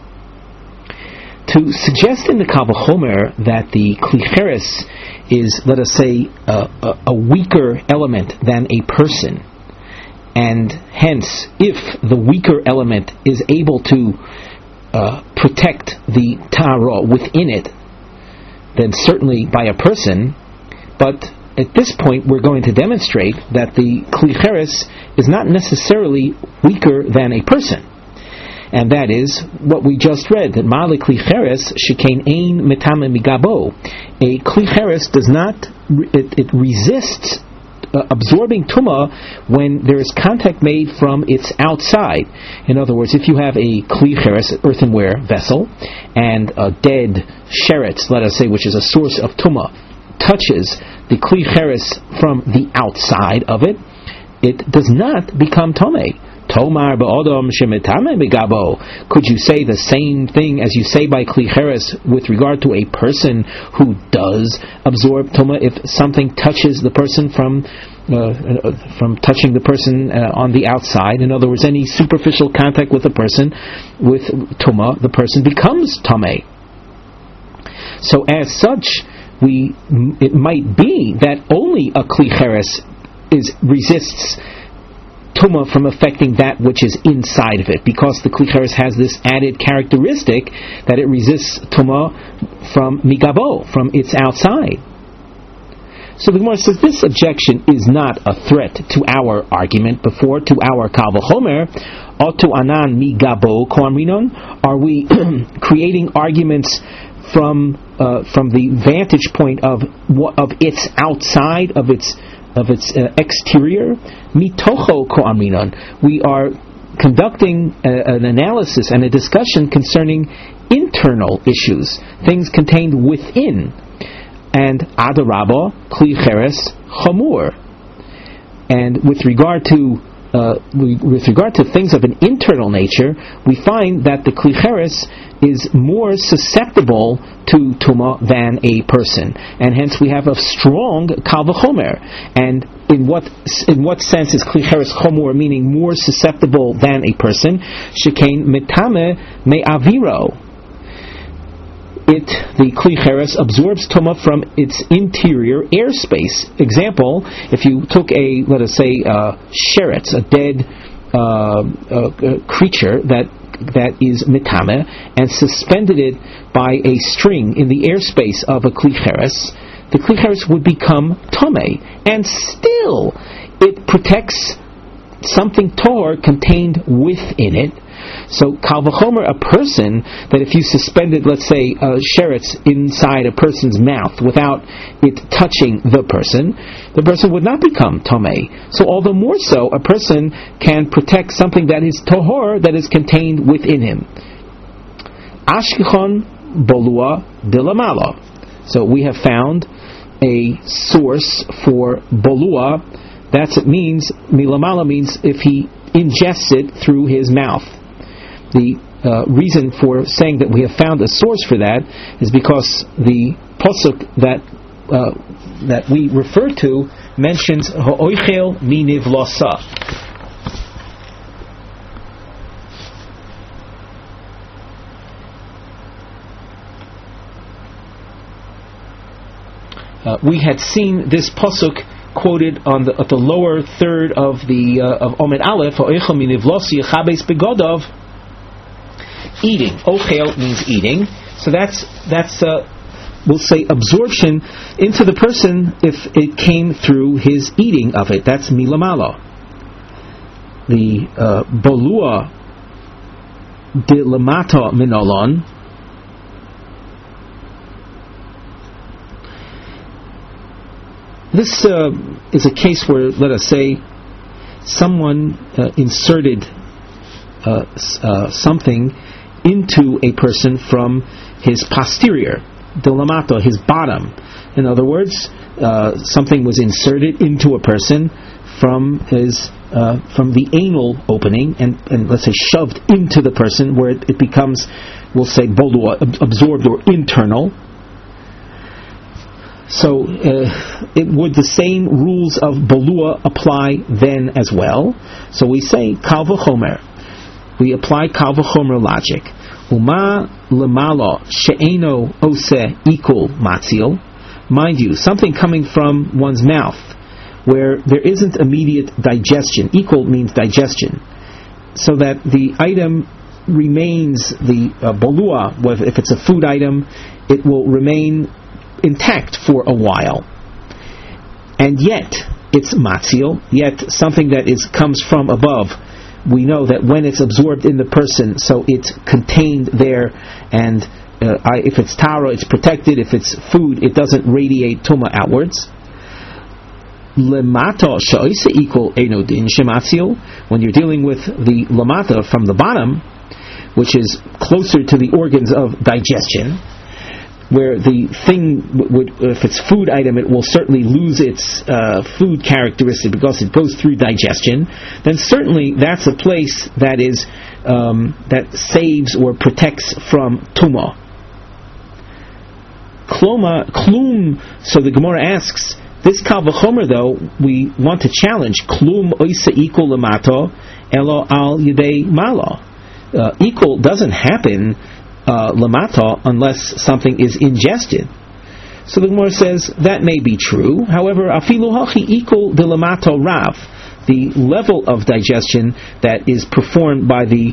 To suggest in the Kal V'chomer that the kli cheres is, let us say, a weaker element than a person, and hence, if the weaker element is able to protect the Tara within it, then certainly by a person. But at this point we're going to demonstrate that the Kli Cheres is not necessarily weaker than a person. And that is what we just read, that Ma'ale Kli Cheres shekain ein metame migabo. A Kli Cheres does not, it resists absorbing Tumah when there is contact made from its outside. In other words, if you have a Kli Cheres, earthenware vessel, and a dead sheretz, let us say, which is a source of Tumah, touches the Kli Cheres from the outside of it, it does not become Tomei. Tomar ba'odom shemetame begabo. Could you say the same thing as you say by Kli Cheres with regard to a person who does absorb Tumah if something touches the person from touching the person on the outside? In other words, any superficial contact with a person with Tumah, the person becomes Tameh. So as such, it might be that only a Kli Cheres resists Tumah from affecting that which is inside of it, because the Kli Cheres has this added characteristic that it resists Tumah from migabo, from its outside. So the Gemara says this objection is not a threat to our argument before, to our Kal V'chomer. Otu anan migabo koamrinon. Are we creating arguments from the vantage point of its outside, of its exterior? Mitocho ko'aminon. We are conducting an analysis and a discussion concerning internal issues, things contained within. And adarabba kli cheres chamur. And with regard to things of an internal nature, we find that the Kli Cheres is more susceptible to Tumah than a person, and hence we have a strong Kal V'chomer. And in what sense is Kli Cheres Chomor, meaning more susceptible than a person? Shekain metame me'aviro. The Kli Cheres absorbs Tumah from its interior airspace. Example, if you took let us say, sheretz, a dead creature that is mitame, and suspended it by a string in the airspace of a Kli Cheres, the Kli Cheres would become Tomei, and still it protects something Torah contained within it. So Kal V'chomer, a person that if you suspended, let's say, sheretz inside a person's mouth without it touching the person would not become Tomei. So all the more so, a person can protect something that is Tohor, that is contained within him. Ashkichon bolua dilamala. So we have found a source for bolua. That's it means, milamala means if he ingests it through his mouth. The reason for saying that we have found a source for that is because the pasuk that we refer to mentions ha'oichel minivlasa. We had seen this pasuk quoted at the lower third of Omed Aleph. Ha'oichel minivlasa yechabes begodov. Eating. Ochel means eating. So that's we'll say absorption into the person if it came through his eating of it. That's milamala. The bolua de lamata minolon. This is a case where, let us say, someone inserted something into a person from his posterior, de lamata, his bottom. In other words, something was inserted into a person from the anal opening, and let's say shoved into the person, where it becomes, we'll say, bolua, absorbed or internal. So would the same rules of bolua apply then as well? So we say kal v'chomer. We apply kal v'chomer logic. Uma lemala she'eno ose ikul matzil. Mind you, something coming from one's mouth where there isn't immediate digestion. Equal means digestion. So that the item remains, the bolua, if it's a food item, it will remain intact for a while. And yet, it's matzil, yet something that comes from above. We know that when it's absorbed in the person, so it's contained there, and if it's tara, it's protected. If it's food, it doesn't radiate tuma outwards. Lemata sha'isa equal enodin shematzil. When you're dealing with the lemata from the bottom, which is closer to the organs of digestion, where the thing would, if it's food item, it will certainly lose its food characteristic because it goes through digestion. Then certainly that's a place that is that saves or protects from tuma. Klum. So the Gemara asks, this kal v'chomer though, we want to challenge. Klum oisa equal lamato elo al yedei malo. Equal doesn't happen lamata unless something is ingested. So the Gemara says that may be true. However, afilu hachi equal de lamato rav, the level of digestion that is performed by the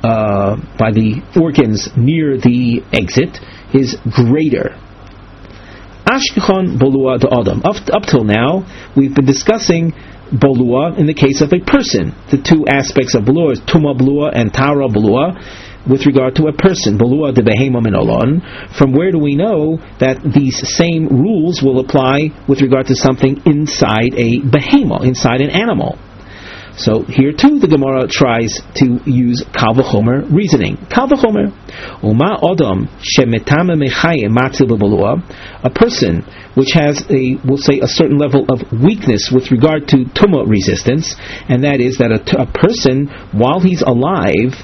organs near the exit is greater. Ashkechon bolua de adam. Up till now, we've been discussing bolua in the case of a person. The two aspects of bolua is tuma bolua and tara bolua. With regard to a person, bolua de behema minolon. From where do we know that these same rules will apply with regard to something inside a behema, inside an animal? So here too, the Gemara tries to use kal v'chomer reasoning. Kal v'chomer, uma odom shemetame mechayim matzil b'bolua, a person which has we'll say, a certain level of weakness with regard to tumah resistance, and that is that a person, while he's alive,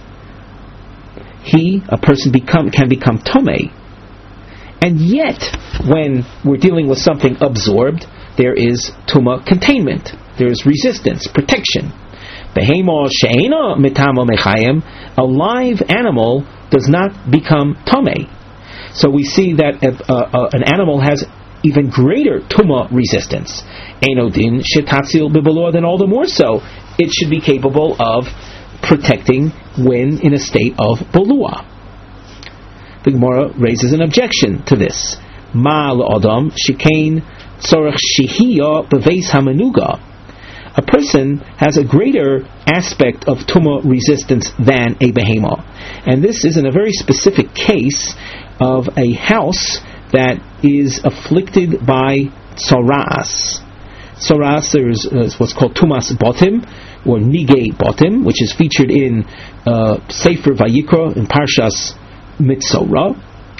a person can become tomei, and yet when we're dealing with something absorbed, there is tumah containment, there is resistance, protection. Behema she'ena mitamo mechayim, a live animal does not become tomei. So we see that an animal has even greater tumah resistance. Enodin shetatzil b'bolua, then all the more so it should be capable of protecting when in a state of bolua. The Gemara raises an objection to this. Ma l'adam shekain tzorach shehiyah b'veis hamenuga. A person has a greater aspect of tumah resistance than a behema, and this is in a very specific case of a house that is afflicted by tzoras. Tzoras, there is what's called tumas botim, or nigei botim, which is featured in Sefer Vayikra in Parshas Mitzorah.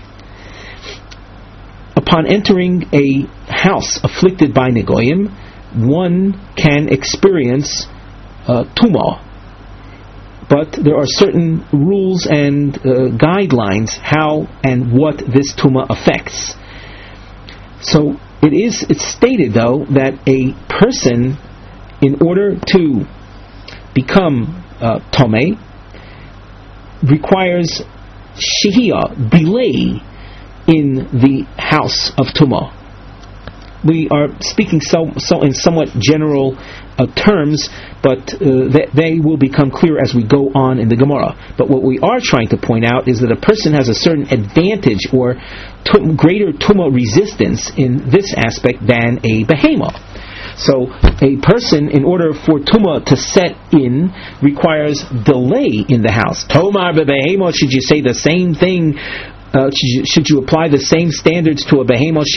Upon entering a house afflicted by negoyim, one can experience tumah, but there are certain rules and guidelines how and what this tumah affects. So it's stated though that a person, in order to become tomei, requires shehiyah, delay in the house of tumah. We are speaking so in somewhat general terms, but they will become clear as we go on in the Gemara. But what we are trying to point out is that a person has a certain advantage or greater tumah resistance in this aspect than a behema. So a person, in order for Tumah to set in, requires delay in the house. Tomar bebehemot, should you say the same thing? Should you apply the same standards to a behemoth?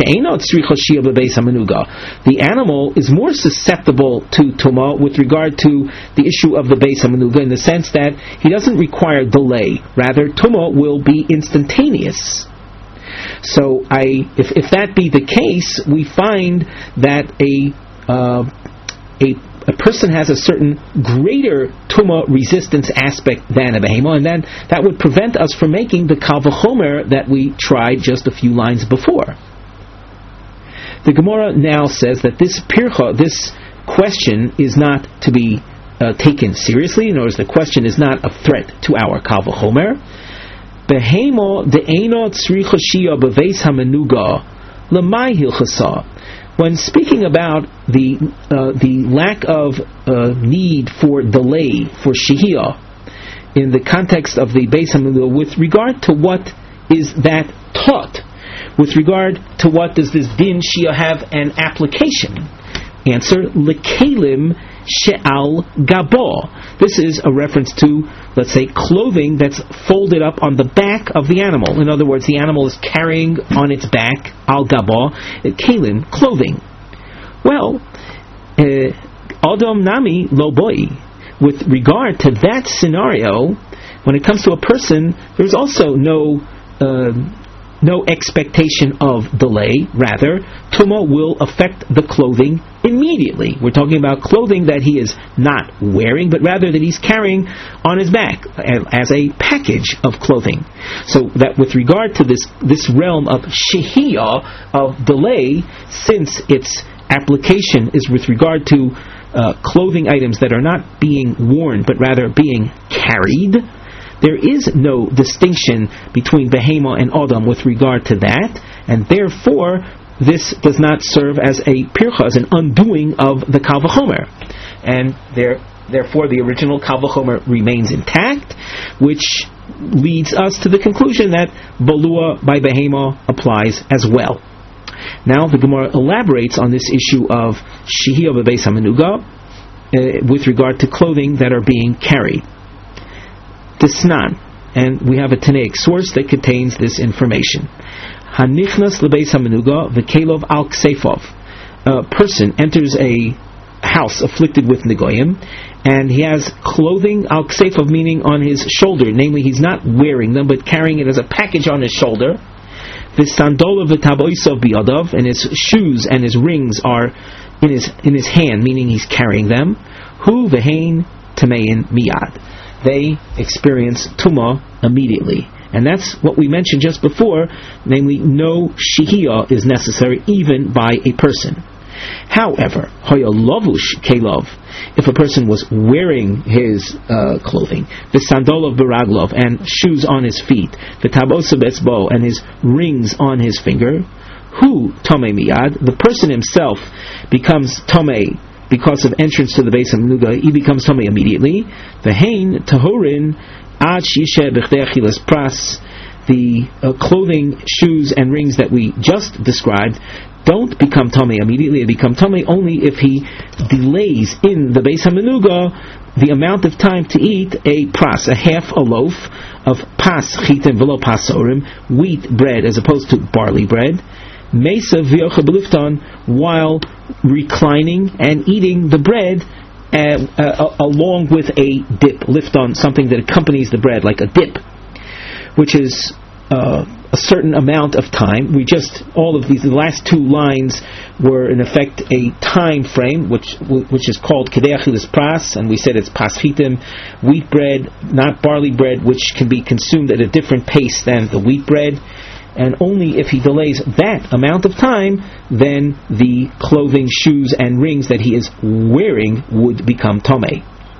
The animal is more susceptible to Tumah with regard to the issue of the Beis HaMenuga, in the sense that he doesn't require delay. Rather, Tumah will be instantaneous. So, if that be the case, we find that a person has a certain greater tumah resistance aspect than a behemoth, and then that would prevent us from making the kal v'chomer that we tried just a few lines before. The Gemara now says that this pircha, this question, is not to be taken seriously. In other words, the question is not a threat to our kal v'chomer. Behemoth de'eno tzricha shia b'veis hamenuga l'mai hilchasa. When speaking about the lack of need for delay for shihiyah in the context of the Beis HaMenuga, with regard to what is that taught, with regard to what does this din shihiyah have an application? Answer: lekalim she'al gabo. This is a reference to, let's say, clothing that's folded up on the back of the animal. In other words, the animal is carrying on its back al gabo kalim, clothing. Well, adam nami lo boi. With regard to that scenario, when it comes to a person, there's also no expectation of delay. Rather, Tumah will affect the clothing immediately. We're talking about clothing that he is not wearing, but rather that he's carrying on his back as a package of clothing. So that with regard to this realm of shihiyah, of delay, since its application is with regard to clothing items that are not being worn, but rather being carried, there is no distinction between Behema and Adam with regard to that, and therefore this does not serve as a pircha, as an undoing of the Kal V'chomer, and therefore the original Kal V'chomer remains intact, which leads us to the conclusion that Balua by Behema applies as well. Now the Gemara elaborates on this issue of Shihiyah B'Beis HaMenuga with regard to clothing that are being carried. Tisnan, and we have a Tanaic source that contains this information. Hanichnas lebeis hamenuga v'kelov al ksefov. A person enters a house afflicted with negoyim, and he has clothing al ksefov, meaning on his shoulder. Namely, he's not wearing them, but carrying it as a package on his shoulder. V'sandola v'taboisov biyadav, and his shoes and his rings are in his hand, meaning he's carrying them. Hu v'hein tamein miyad. They experience tumah immediately. And that's what we mentioned just before, namely, no shihiyah is necessary even by a person. However, hoya lavush kelov, if a person was wearing his clothing, the sandolov beraglov, and shoes on his feet, the tabosa betzbo, and his rings on his finger, hu tomei miyad, the person himself becomes tomei because of entrance to the Beis HaMenuga, he becomes tomei immediately. V'hein tahorin ad shishe b'chdei achilas pras, the clothing, shoes, and rings that we just described don't become tomei immediately. They become tomei only if he delays in the Beis HaMenuga the amount of time to eat a pras, a half a loaf of pas chitim v'lo pasorim, wheat bread as opposed to barley bread, mesa v'yocha b'lifton, while reclining and eating the bread along with a dip, lifton, something that accompanies the bread, like a dip, which is a certain amount of time. All of these, the last two lines were in effect a time frame, which is called kedei achilas pras, and we said it's paschitim, wheat bread, not barley bread, which can be consumed at a different pace than the wheat bread. And only if he delays that amount of time, then the clothing, shoes, and rings that he is wearing would become tomei.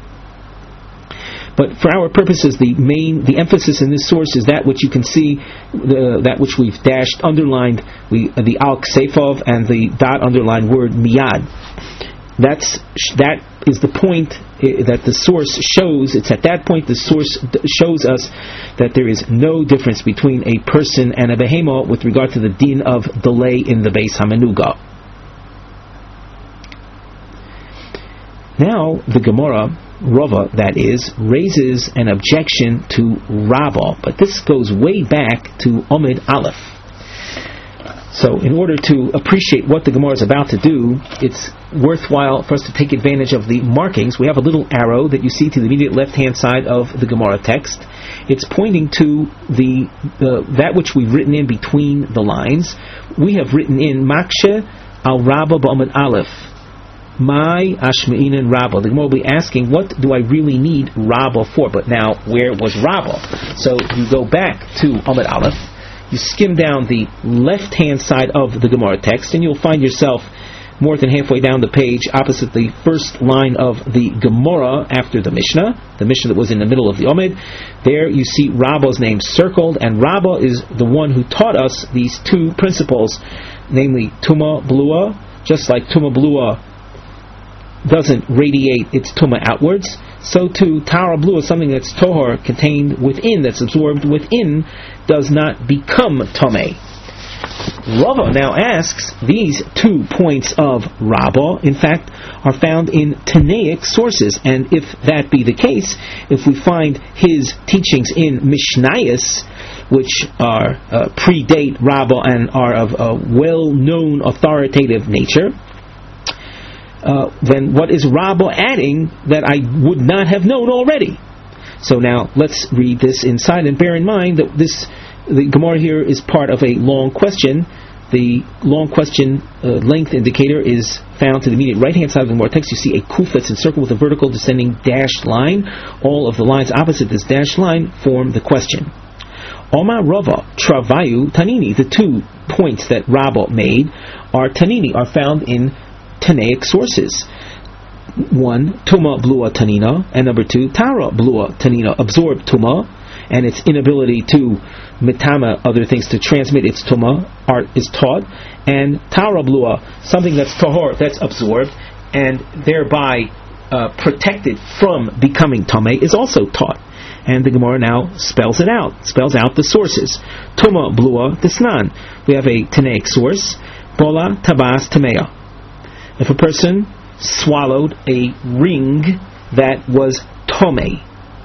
But for our purposes, the emphasis in this source is that which you can see, that which we've dashed, underlined, the al ksefov and the dot underlined word miyad. That is the point that the source shows. It's at that point the source shows us that there is no difference between a person and a behemoth with regard to the din of delay in the Beis HaMenuga. Now the Gemara, Rava that is, raises an objection to Rabbah, but this goes way back to Omid Aleph. So in order to appreciate what the Gemara is about to do, it's worthwhile for us to take advantage of the markings. We have a little arrow that you see to the immediate left-hand side of the Gemara text. It's pointing to that which we've written in between the lines. We have written in Makshe al Rabbah ba'amid Aleph. My Ashmeinin Rabbah. The Gemara will be asking, what do I really need Rabbah for? But now, where was Rabbah? So you go back to Amid Aleph. You skim down the left-hand side of the Gemara text, and you'll find yourself more than halfway down the page, opposite the first line of the Gemara after the Mishnah that was in the middle of the Omid. There you see Rabbah's name circled, and Rabbah is the one who taught us these two principles, namely Tuma Blua. Just like Tuma Blua doesn't radiate its Tuma outwards, so too Tara Blua, something that's Tohar, contained within, that's absorbed within, does not become Tomei. Rava now asks, these 2 points of Rabbah, in fact, are found in Tanaic sources, and if that be the case, if we find his teachings in Mishnayos, which are predate Rabbah and are of a well-known authoritative nature, then what is Rabbah adding that I would not have known already? So now let's read this inside, and bear in mind that the Gemara here is part of a long question. The long question length indicator is found to the immediate right-hand side of the Gemara text. You see a kuf that's encircled with a vertical descending dashed line. All of the lines opposite this dashed line form the question. Oma Rava Travayu Tanini. The 2 points that Rabbah made are Tanini, are found in Tanaic sources. 1, Tuma Blua Tanina, and number 2, Tara Blua Tanina, absorb Tuma, and its inability to mitama, other things, to transmit its Tuma, is taught, and Tara Blua, something that's Tahor, that's absorbed, and thereby protected from becoming Tameh, is also taught. And the Gemara now spells out the sources. Tuma Blua Tisnan. We have a Tanaic source, Bola Tabas Tamea. If a person swallowed a ring that was Tomei,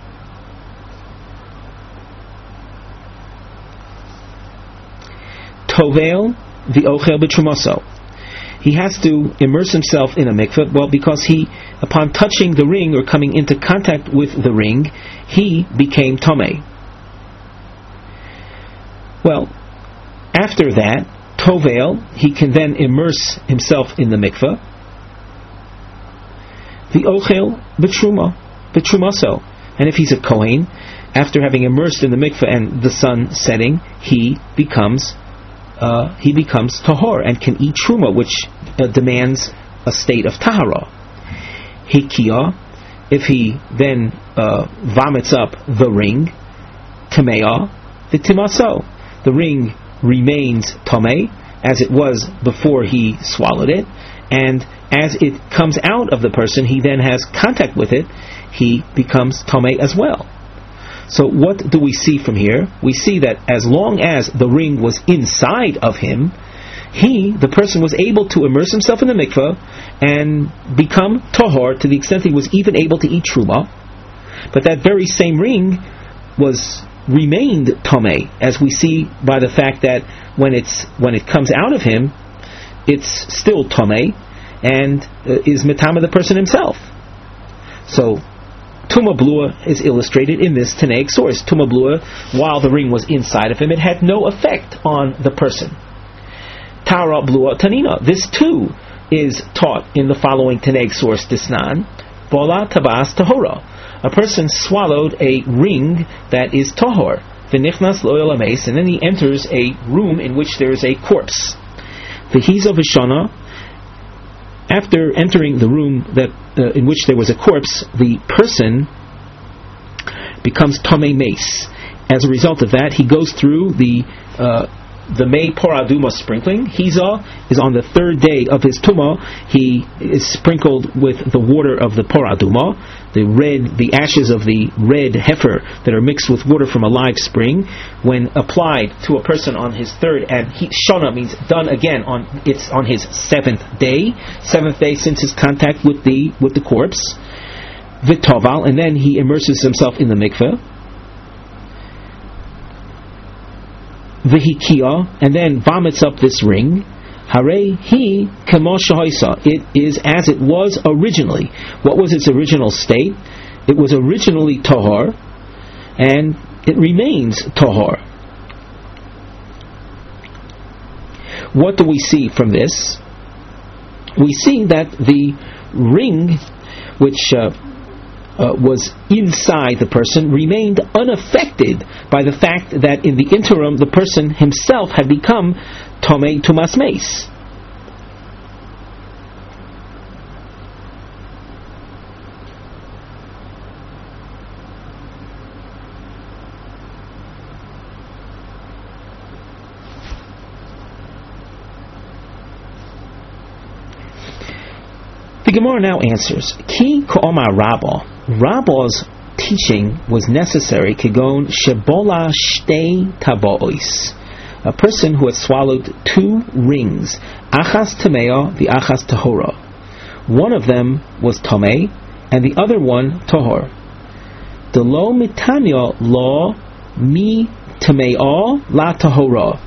Tovel the Ochel B'Trumaso, he has to immerse himself in a mikveh. Well, because he, upon touching the ring or coming into contact with the ring, he became Tomei. Well, after that, Tovel, he can then immerse himself in the mikveh. The Ochel B'Trumaso, and if he's a Kohen, after having immersed in the mikveh and the sun setting, he becomes tahor and can eat truma, which demands a state of tahara. Hikia, if he then vomits up the ring, tamea, the timaso, the ring remains tameh as it was before he swallowed it, and as it comes out of the person, he then has contact with it, he becomes tameh as well. So what do we see from here? We see that as long as the ring was inside of him, the person was able to immerse himself in the mikveh and become tahor to the extent that he was even able to eat truma. But that very same ring remained tameh, as we see by the fact that when it comes out of him, it's still tameh and is mitama the person himself. So Tuma Blua is illustrated in this Tanaic source. Tuma Blua, while the ring was inside of him, it had no effect on the person. Tara Blua Tanina, this too is taught in the following Tanaic source, Disnan. Bola Tabas Tahora. A person swallowed a ring that is Tahor. V'nichnas lo'el ames, and then he enters a room in which there is a corpse. V'hiza v'shana. After entering the room in which there was a corpse, the person becomes Tomei Mace. As a result of that, he goes through the the May Poraduma sprinkling. Hiza is on the third day of his Tumah. He is sprinkled with the water of the Poraduma, the ashes of the red heifer that are mixed with water from a live spring. When applied to a person on his third, and Shona means done again it's on his seventh day since his contact with the corpse. Vitoval, and then he immerses himself in the mikveh. V'hikia, and then vomits up this ring. Hare he kemo shahoisa. It is as it was originally. What was its original state? It was originally tahor, and it remains tahor. What do we see from this? We see that the ring, which was inside the person, remained unaffected by the fact that in the interim the person himself had become Tomei Tumas Meis. The Gemara now answers, Ki K'omar Rabbah. Rabbah's teaching was necessary, Kegon Shebola Shtei Tabois. A person who had swallowed two rings, Achas Tamea, the Achas Tahora. One of them was Tomei, and the other one Tahor. The Lo Mitanya Lo Mi Tamea La Tahora.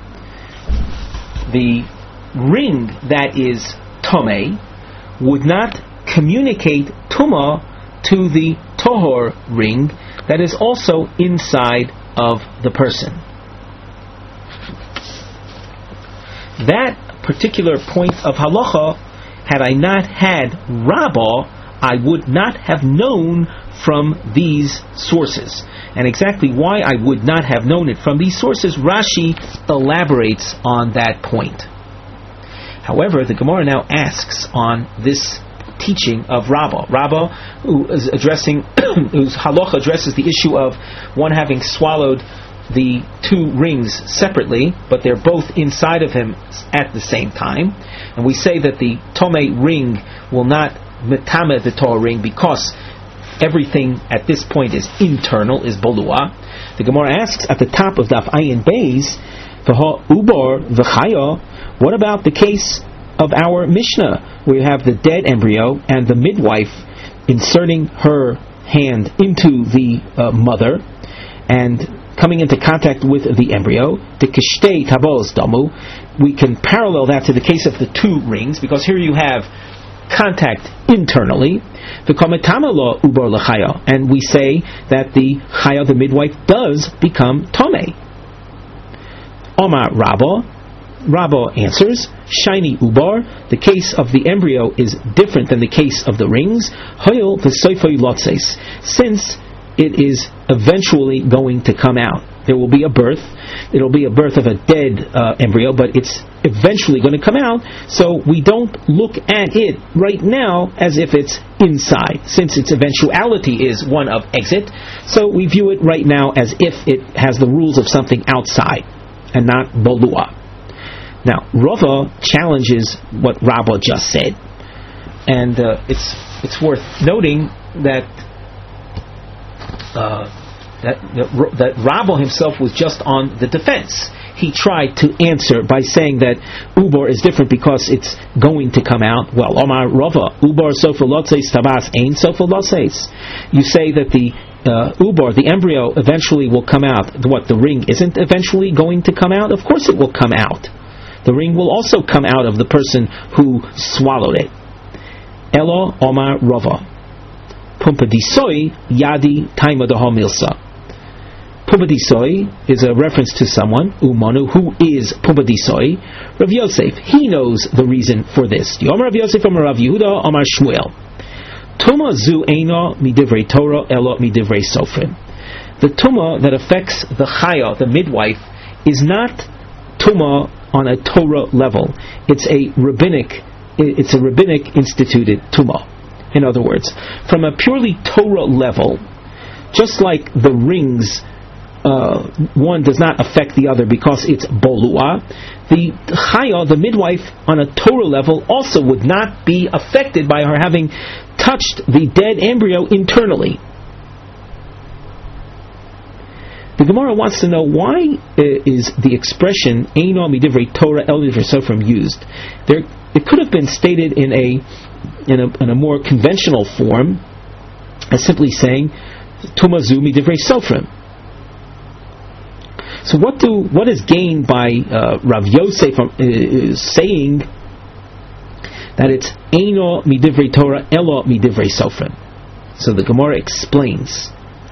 The ring that is Tomei would not communicate Tumah to the Tohor ring that is also inside of the person. That particular point of halacha, had I not had Rabbah, I would not have known from these sources. And exactly why I would not have known it from these sources, Rashi elaborates on that point. However, the Gemara now asks on this teaching of Rabbah. Rabbah, who is addressing, whose halacha addresses the issue of one having swallowed the two rings separately, but they're both inside of him at the same time. And we say that the Tomei ring will not metame the Torah ring because everything at this point is internal, is bolua. The Gemara asks at the top of Daf Ayin Beis, V'ha ubar v'chaya. What about the case of our Mishnah, where you have the dead embryo and the midwife inserting her hand into the mother and coming into contact with the embryo? The kishtei tabos damu. We can parallel that to the case of the two rings, because here you have contact internally. The kometamelo ubar lechaya, and we say that the chaya, the midwife, does become tomei. Omar Rabbah. Rabbah answers, Shiny Ubar, the case of the embryo is different than the case of the rings, Hoyel v'soifoi lotzes, since it is eventually going to come out. There will be a birth. It'll be a birth of a dead embryo, but it's eventually going to come out, so we don't look at it right now as if it's inside, since its eventuality is one of exit, so we view it right now as if it has the rules of something outside, and not bolua. Now, Rava challenges what Rabbah just said, and it's worth noting that Rabbah himself was just on the defense. He tried to answer by saying that Ubar is different because it's going to come out. Well, Omar Rava, Ubar sofalotzeis tabas ain sofalotzeis. You say that the Ubar, the embryo, eventually will come out. What, the ring isn't eventually going to come out? Of course it will come out. The ring will also come out of the person who swallowed it. Elo Omar Rava. Pumpadisoi Yadi Taimadaha Milsa. Pumpadisoi is a reference to someone, Umanu, who is Pumpadisoi. Rav Yosef, he knows the reason for this. Yom Rav Yosef Omar Rav Yehuda Omar Shmuel. Tuma zu eino midivrei Torah elo midivrei Sofrim. The tuma that affects the chaya, the midwife, is not tuma on a Torah level. It's a rabbinic instituted tumah. In other words, from a purely Torah level, just like the rings one does not affect the other because it's bolua, the chaya, the midwife, on a Torah level, also would not be affected by her having touched the dead embryo internally. The Gemara wants to know why is the expression "Eino midivrei Torah el midivrei sofrim" used. It could have been stated in a more conventional form, as simply saying "Tumazu midivrei sofrim." So what is gained by Rav Yosef saying that it's Eino midivrei Torah elo midivrei sofrim? So the Gemara explains.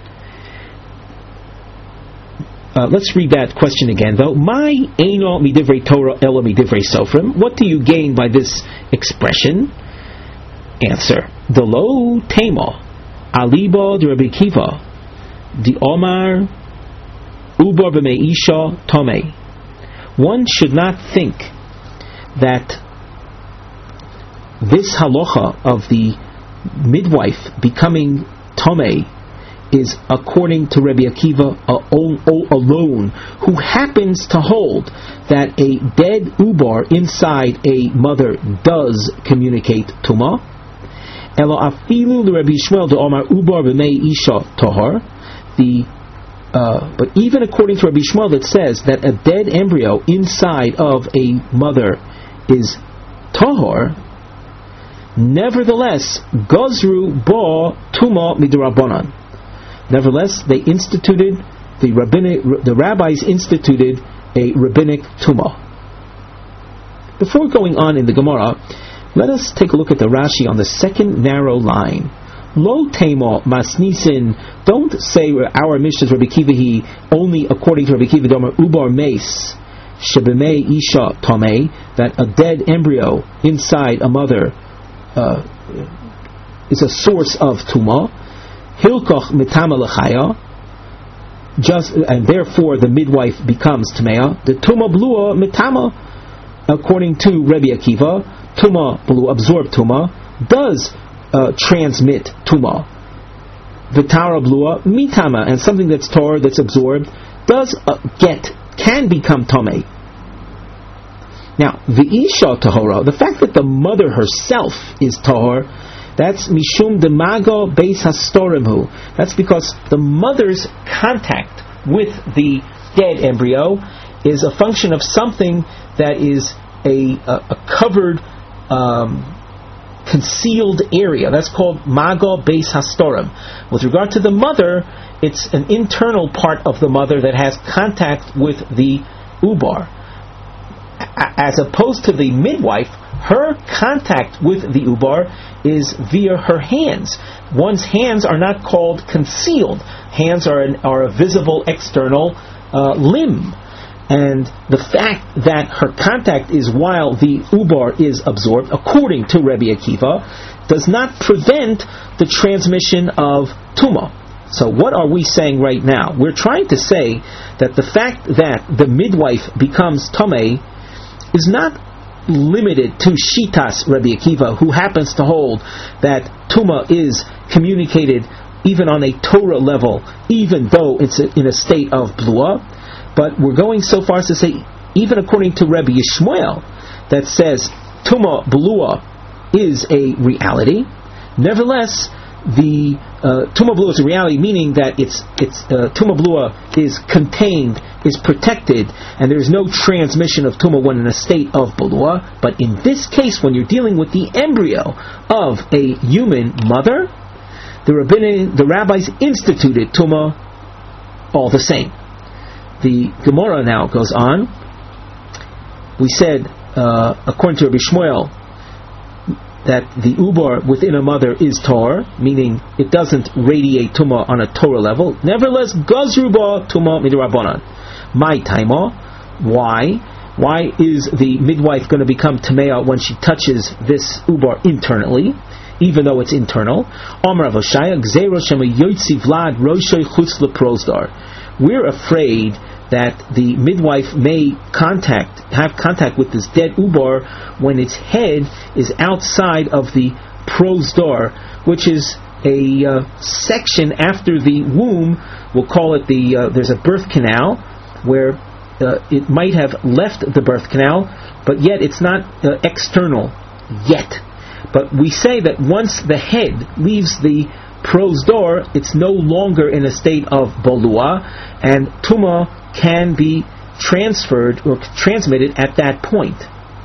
Let's read that question again, though. My eino midivrei Torah elo midivrei sofrim. What do you gain by this expression? Answer: the lo tema alibo de Rabbi Kiva di Omar ubar b'mei isha tomei. One should not think that this halacha of the midwife becoming tomei is according to Rabbi Akiva alone, who happens to hold that a dead ubar inside a mother does communicate tuma. Elo afilu Rabbi Shmuel de Omar ubar b'mei isha tahar. But even according to Rabbi Shmuel, it says that a dead embryo inside of a mother is tahar. Nevertheless, gozru ba tuma midrabanan. Nevertheless, the rabbis instituted a rabbinic tumah. Before going on in the Gemara, let us take a look at the Rashi on the second narrow line. Lo tema masnisin. Don't say our Mishnah's Rabbi Kivahi only according to Rabbi Kiva Domer ubar meis shebemei isha tamei, that a dead embryo inside a mother is a source of tumah. Hilkoch mitama lechaya, and therefore the midwife becomes tmeya. The tuma blua mitama, according to Rabbi Akiva, tuma blua, absorb tuma, does transmit tuma. Vitara blua mitama, and something that's tor, that's absorbed, does can become tomei. Now, the isha tahora, the fact that the mother herself is tahor, that's mishum demago beis hastorimhu. That's because the mother's contact with the dead embryo is a function of something that is a covered, concealed area. That's called mago beis hastorim. With regard to the mother, it's an internal part of the mother that has contact with the ubar. As opposed to the midwife, her contact with the ubar is via her hands. One's hands are not called concealed. Hands are a visible external limb. And the fact that her contact is while the ubar is absorbed, according to Rabbi Akiva, does not prevent the transmission of tumah. So what are we saying right now? We're trying to say that the fact that the midwife becomes tomei is not limited to Shitas Rabbi Akiva, who happens to hold that Tuma is communicated even on a Torah level, even though it's in a state of Blua. But we're going so far as to say, even according to Rabbi Yishmael, that says Tuma Blua is a reality. Nevertheless, the Tuma Blua is a reality, meaning that it's Tuma Blua is contained, is protected, and there's no transmission of Tuma when in a state of Blua. But in this case, when you're dealing with the embryo of a human mother, the rabbis instituted Tuma all the same. The Gemara now goes on. We said, according to Rabbi Shmuel, that the ubar within a mother is tor, meaning it doesn't radiate tuma on a Torah level. Nevertheless, gazruba tuma midrabanan. My taima, why? Why is the midwife going to become tamea when she touches this ubar internally, even though it's internal? Amar Avoshaya gzeiro shema yotzi vlad roshay chutz leprozdar. We're afraid that the midwife may have contact with this dead ubar when its head is outside of the prosdor, which is a section after the womb. We'll call it there's a birth canal where it might have left the birth canal, but yet it's not external yet. But we say that once the head leaves the prosdor, it's no longer in a state of bolua, and tumah can be transferred or transmitted at that point.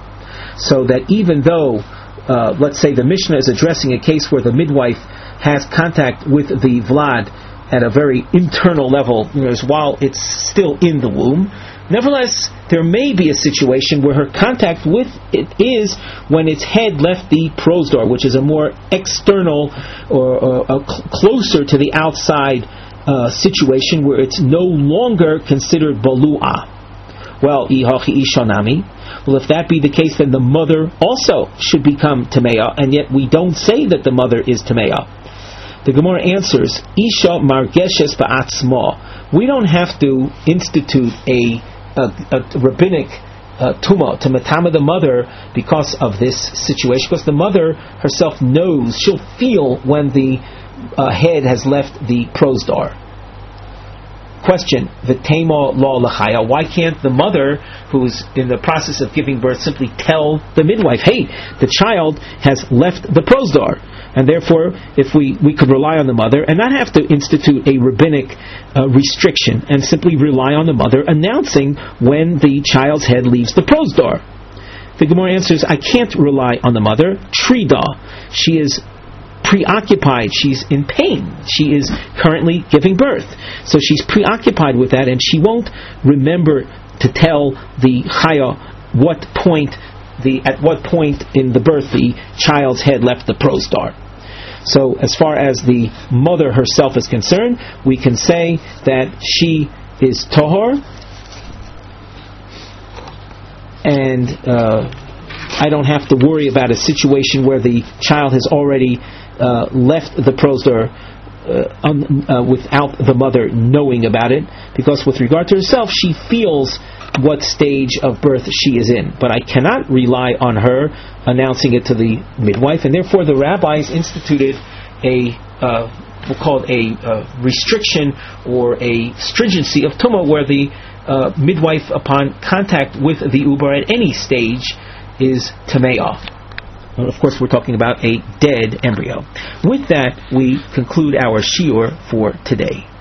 So that even though, let's say the Mishnah is addressing a case where the midwife has contact with the vlad at a very internal level, while it's still in the womb, nevertheless, there may be a situation where her contact with it is when its head left the prosdor, which is a more external or closer to the outside situation where it's no longer considered balu'ah. Well, ihachi ishonami. Well, if that be the case, then the mother also should become tameya, and yet we don't say that the mother is tameya. The Gemara answers, Isha margeshes ba'atzma. We don't have to institute a rabbinic tumah to matama the mother because of this situation, because the mother herself knows, she'll feel when the head has left the prosdor. Question: V'tema la l'chaya. Why can't the mother, who's in the process of giving birth, simply tell the midwife, "Hey, the child has left the prosdor," and therefore, if we could rely on the mother and not have to institute a rabbinic restriction, and simply rely on the mother announcing when the child's head leaves the prosdor. The Gemara answers, I can't rely on the mother. Trida, she is preoccupied, she's in pain, she is currently giving birth, so she's preoccupied with that, and she won't remember to tell the chaya at what point in the birth the child's head left the prosdor. So as far as the mother herself is concerned, we can say that she is tohor, and I don't have to worry about a situation where the child has already left the prosdor without the mother knowing about it, because with regard to herself, she feels what stage of birth she is in. But I cannot rely on her announcing it to the midwife, and therefore the rabbis instituted we'll call it a restriction or a stringency of tumah, where the midwife, upon contact with the uber at any stage, is tameah. Of course, we're talking about a dead embryo. With that, we conclude our shiur for today.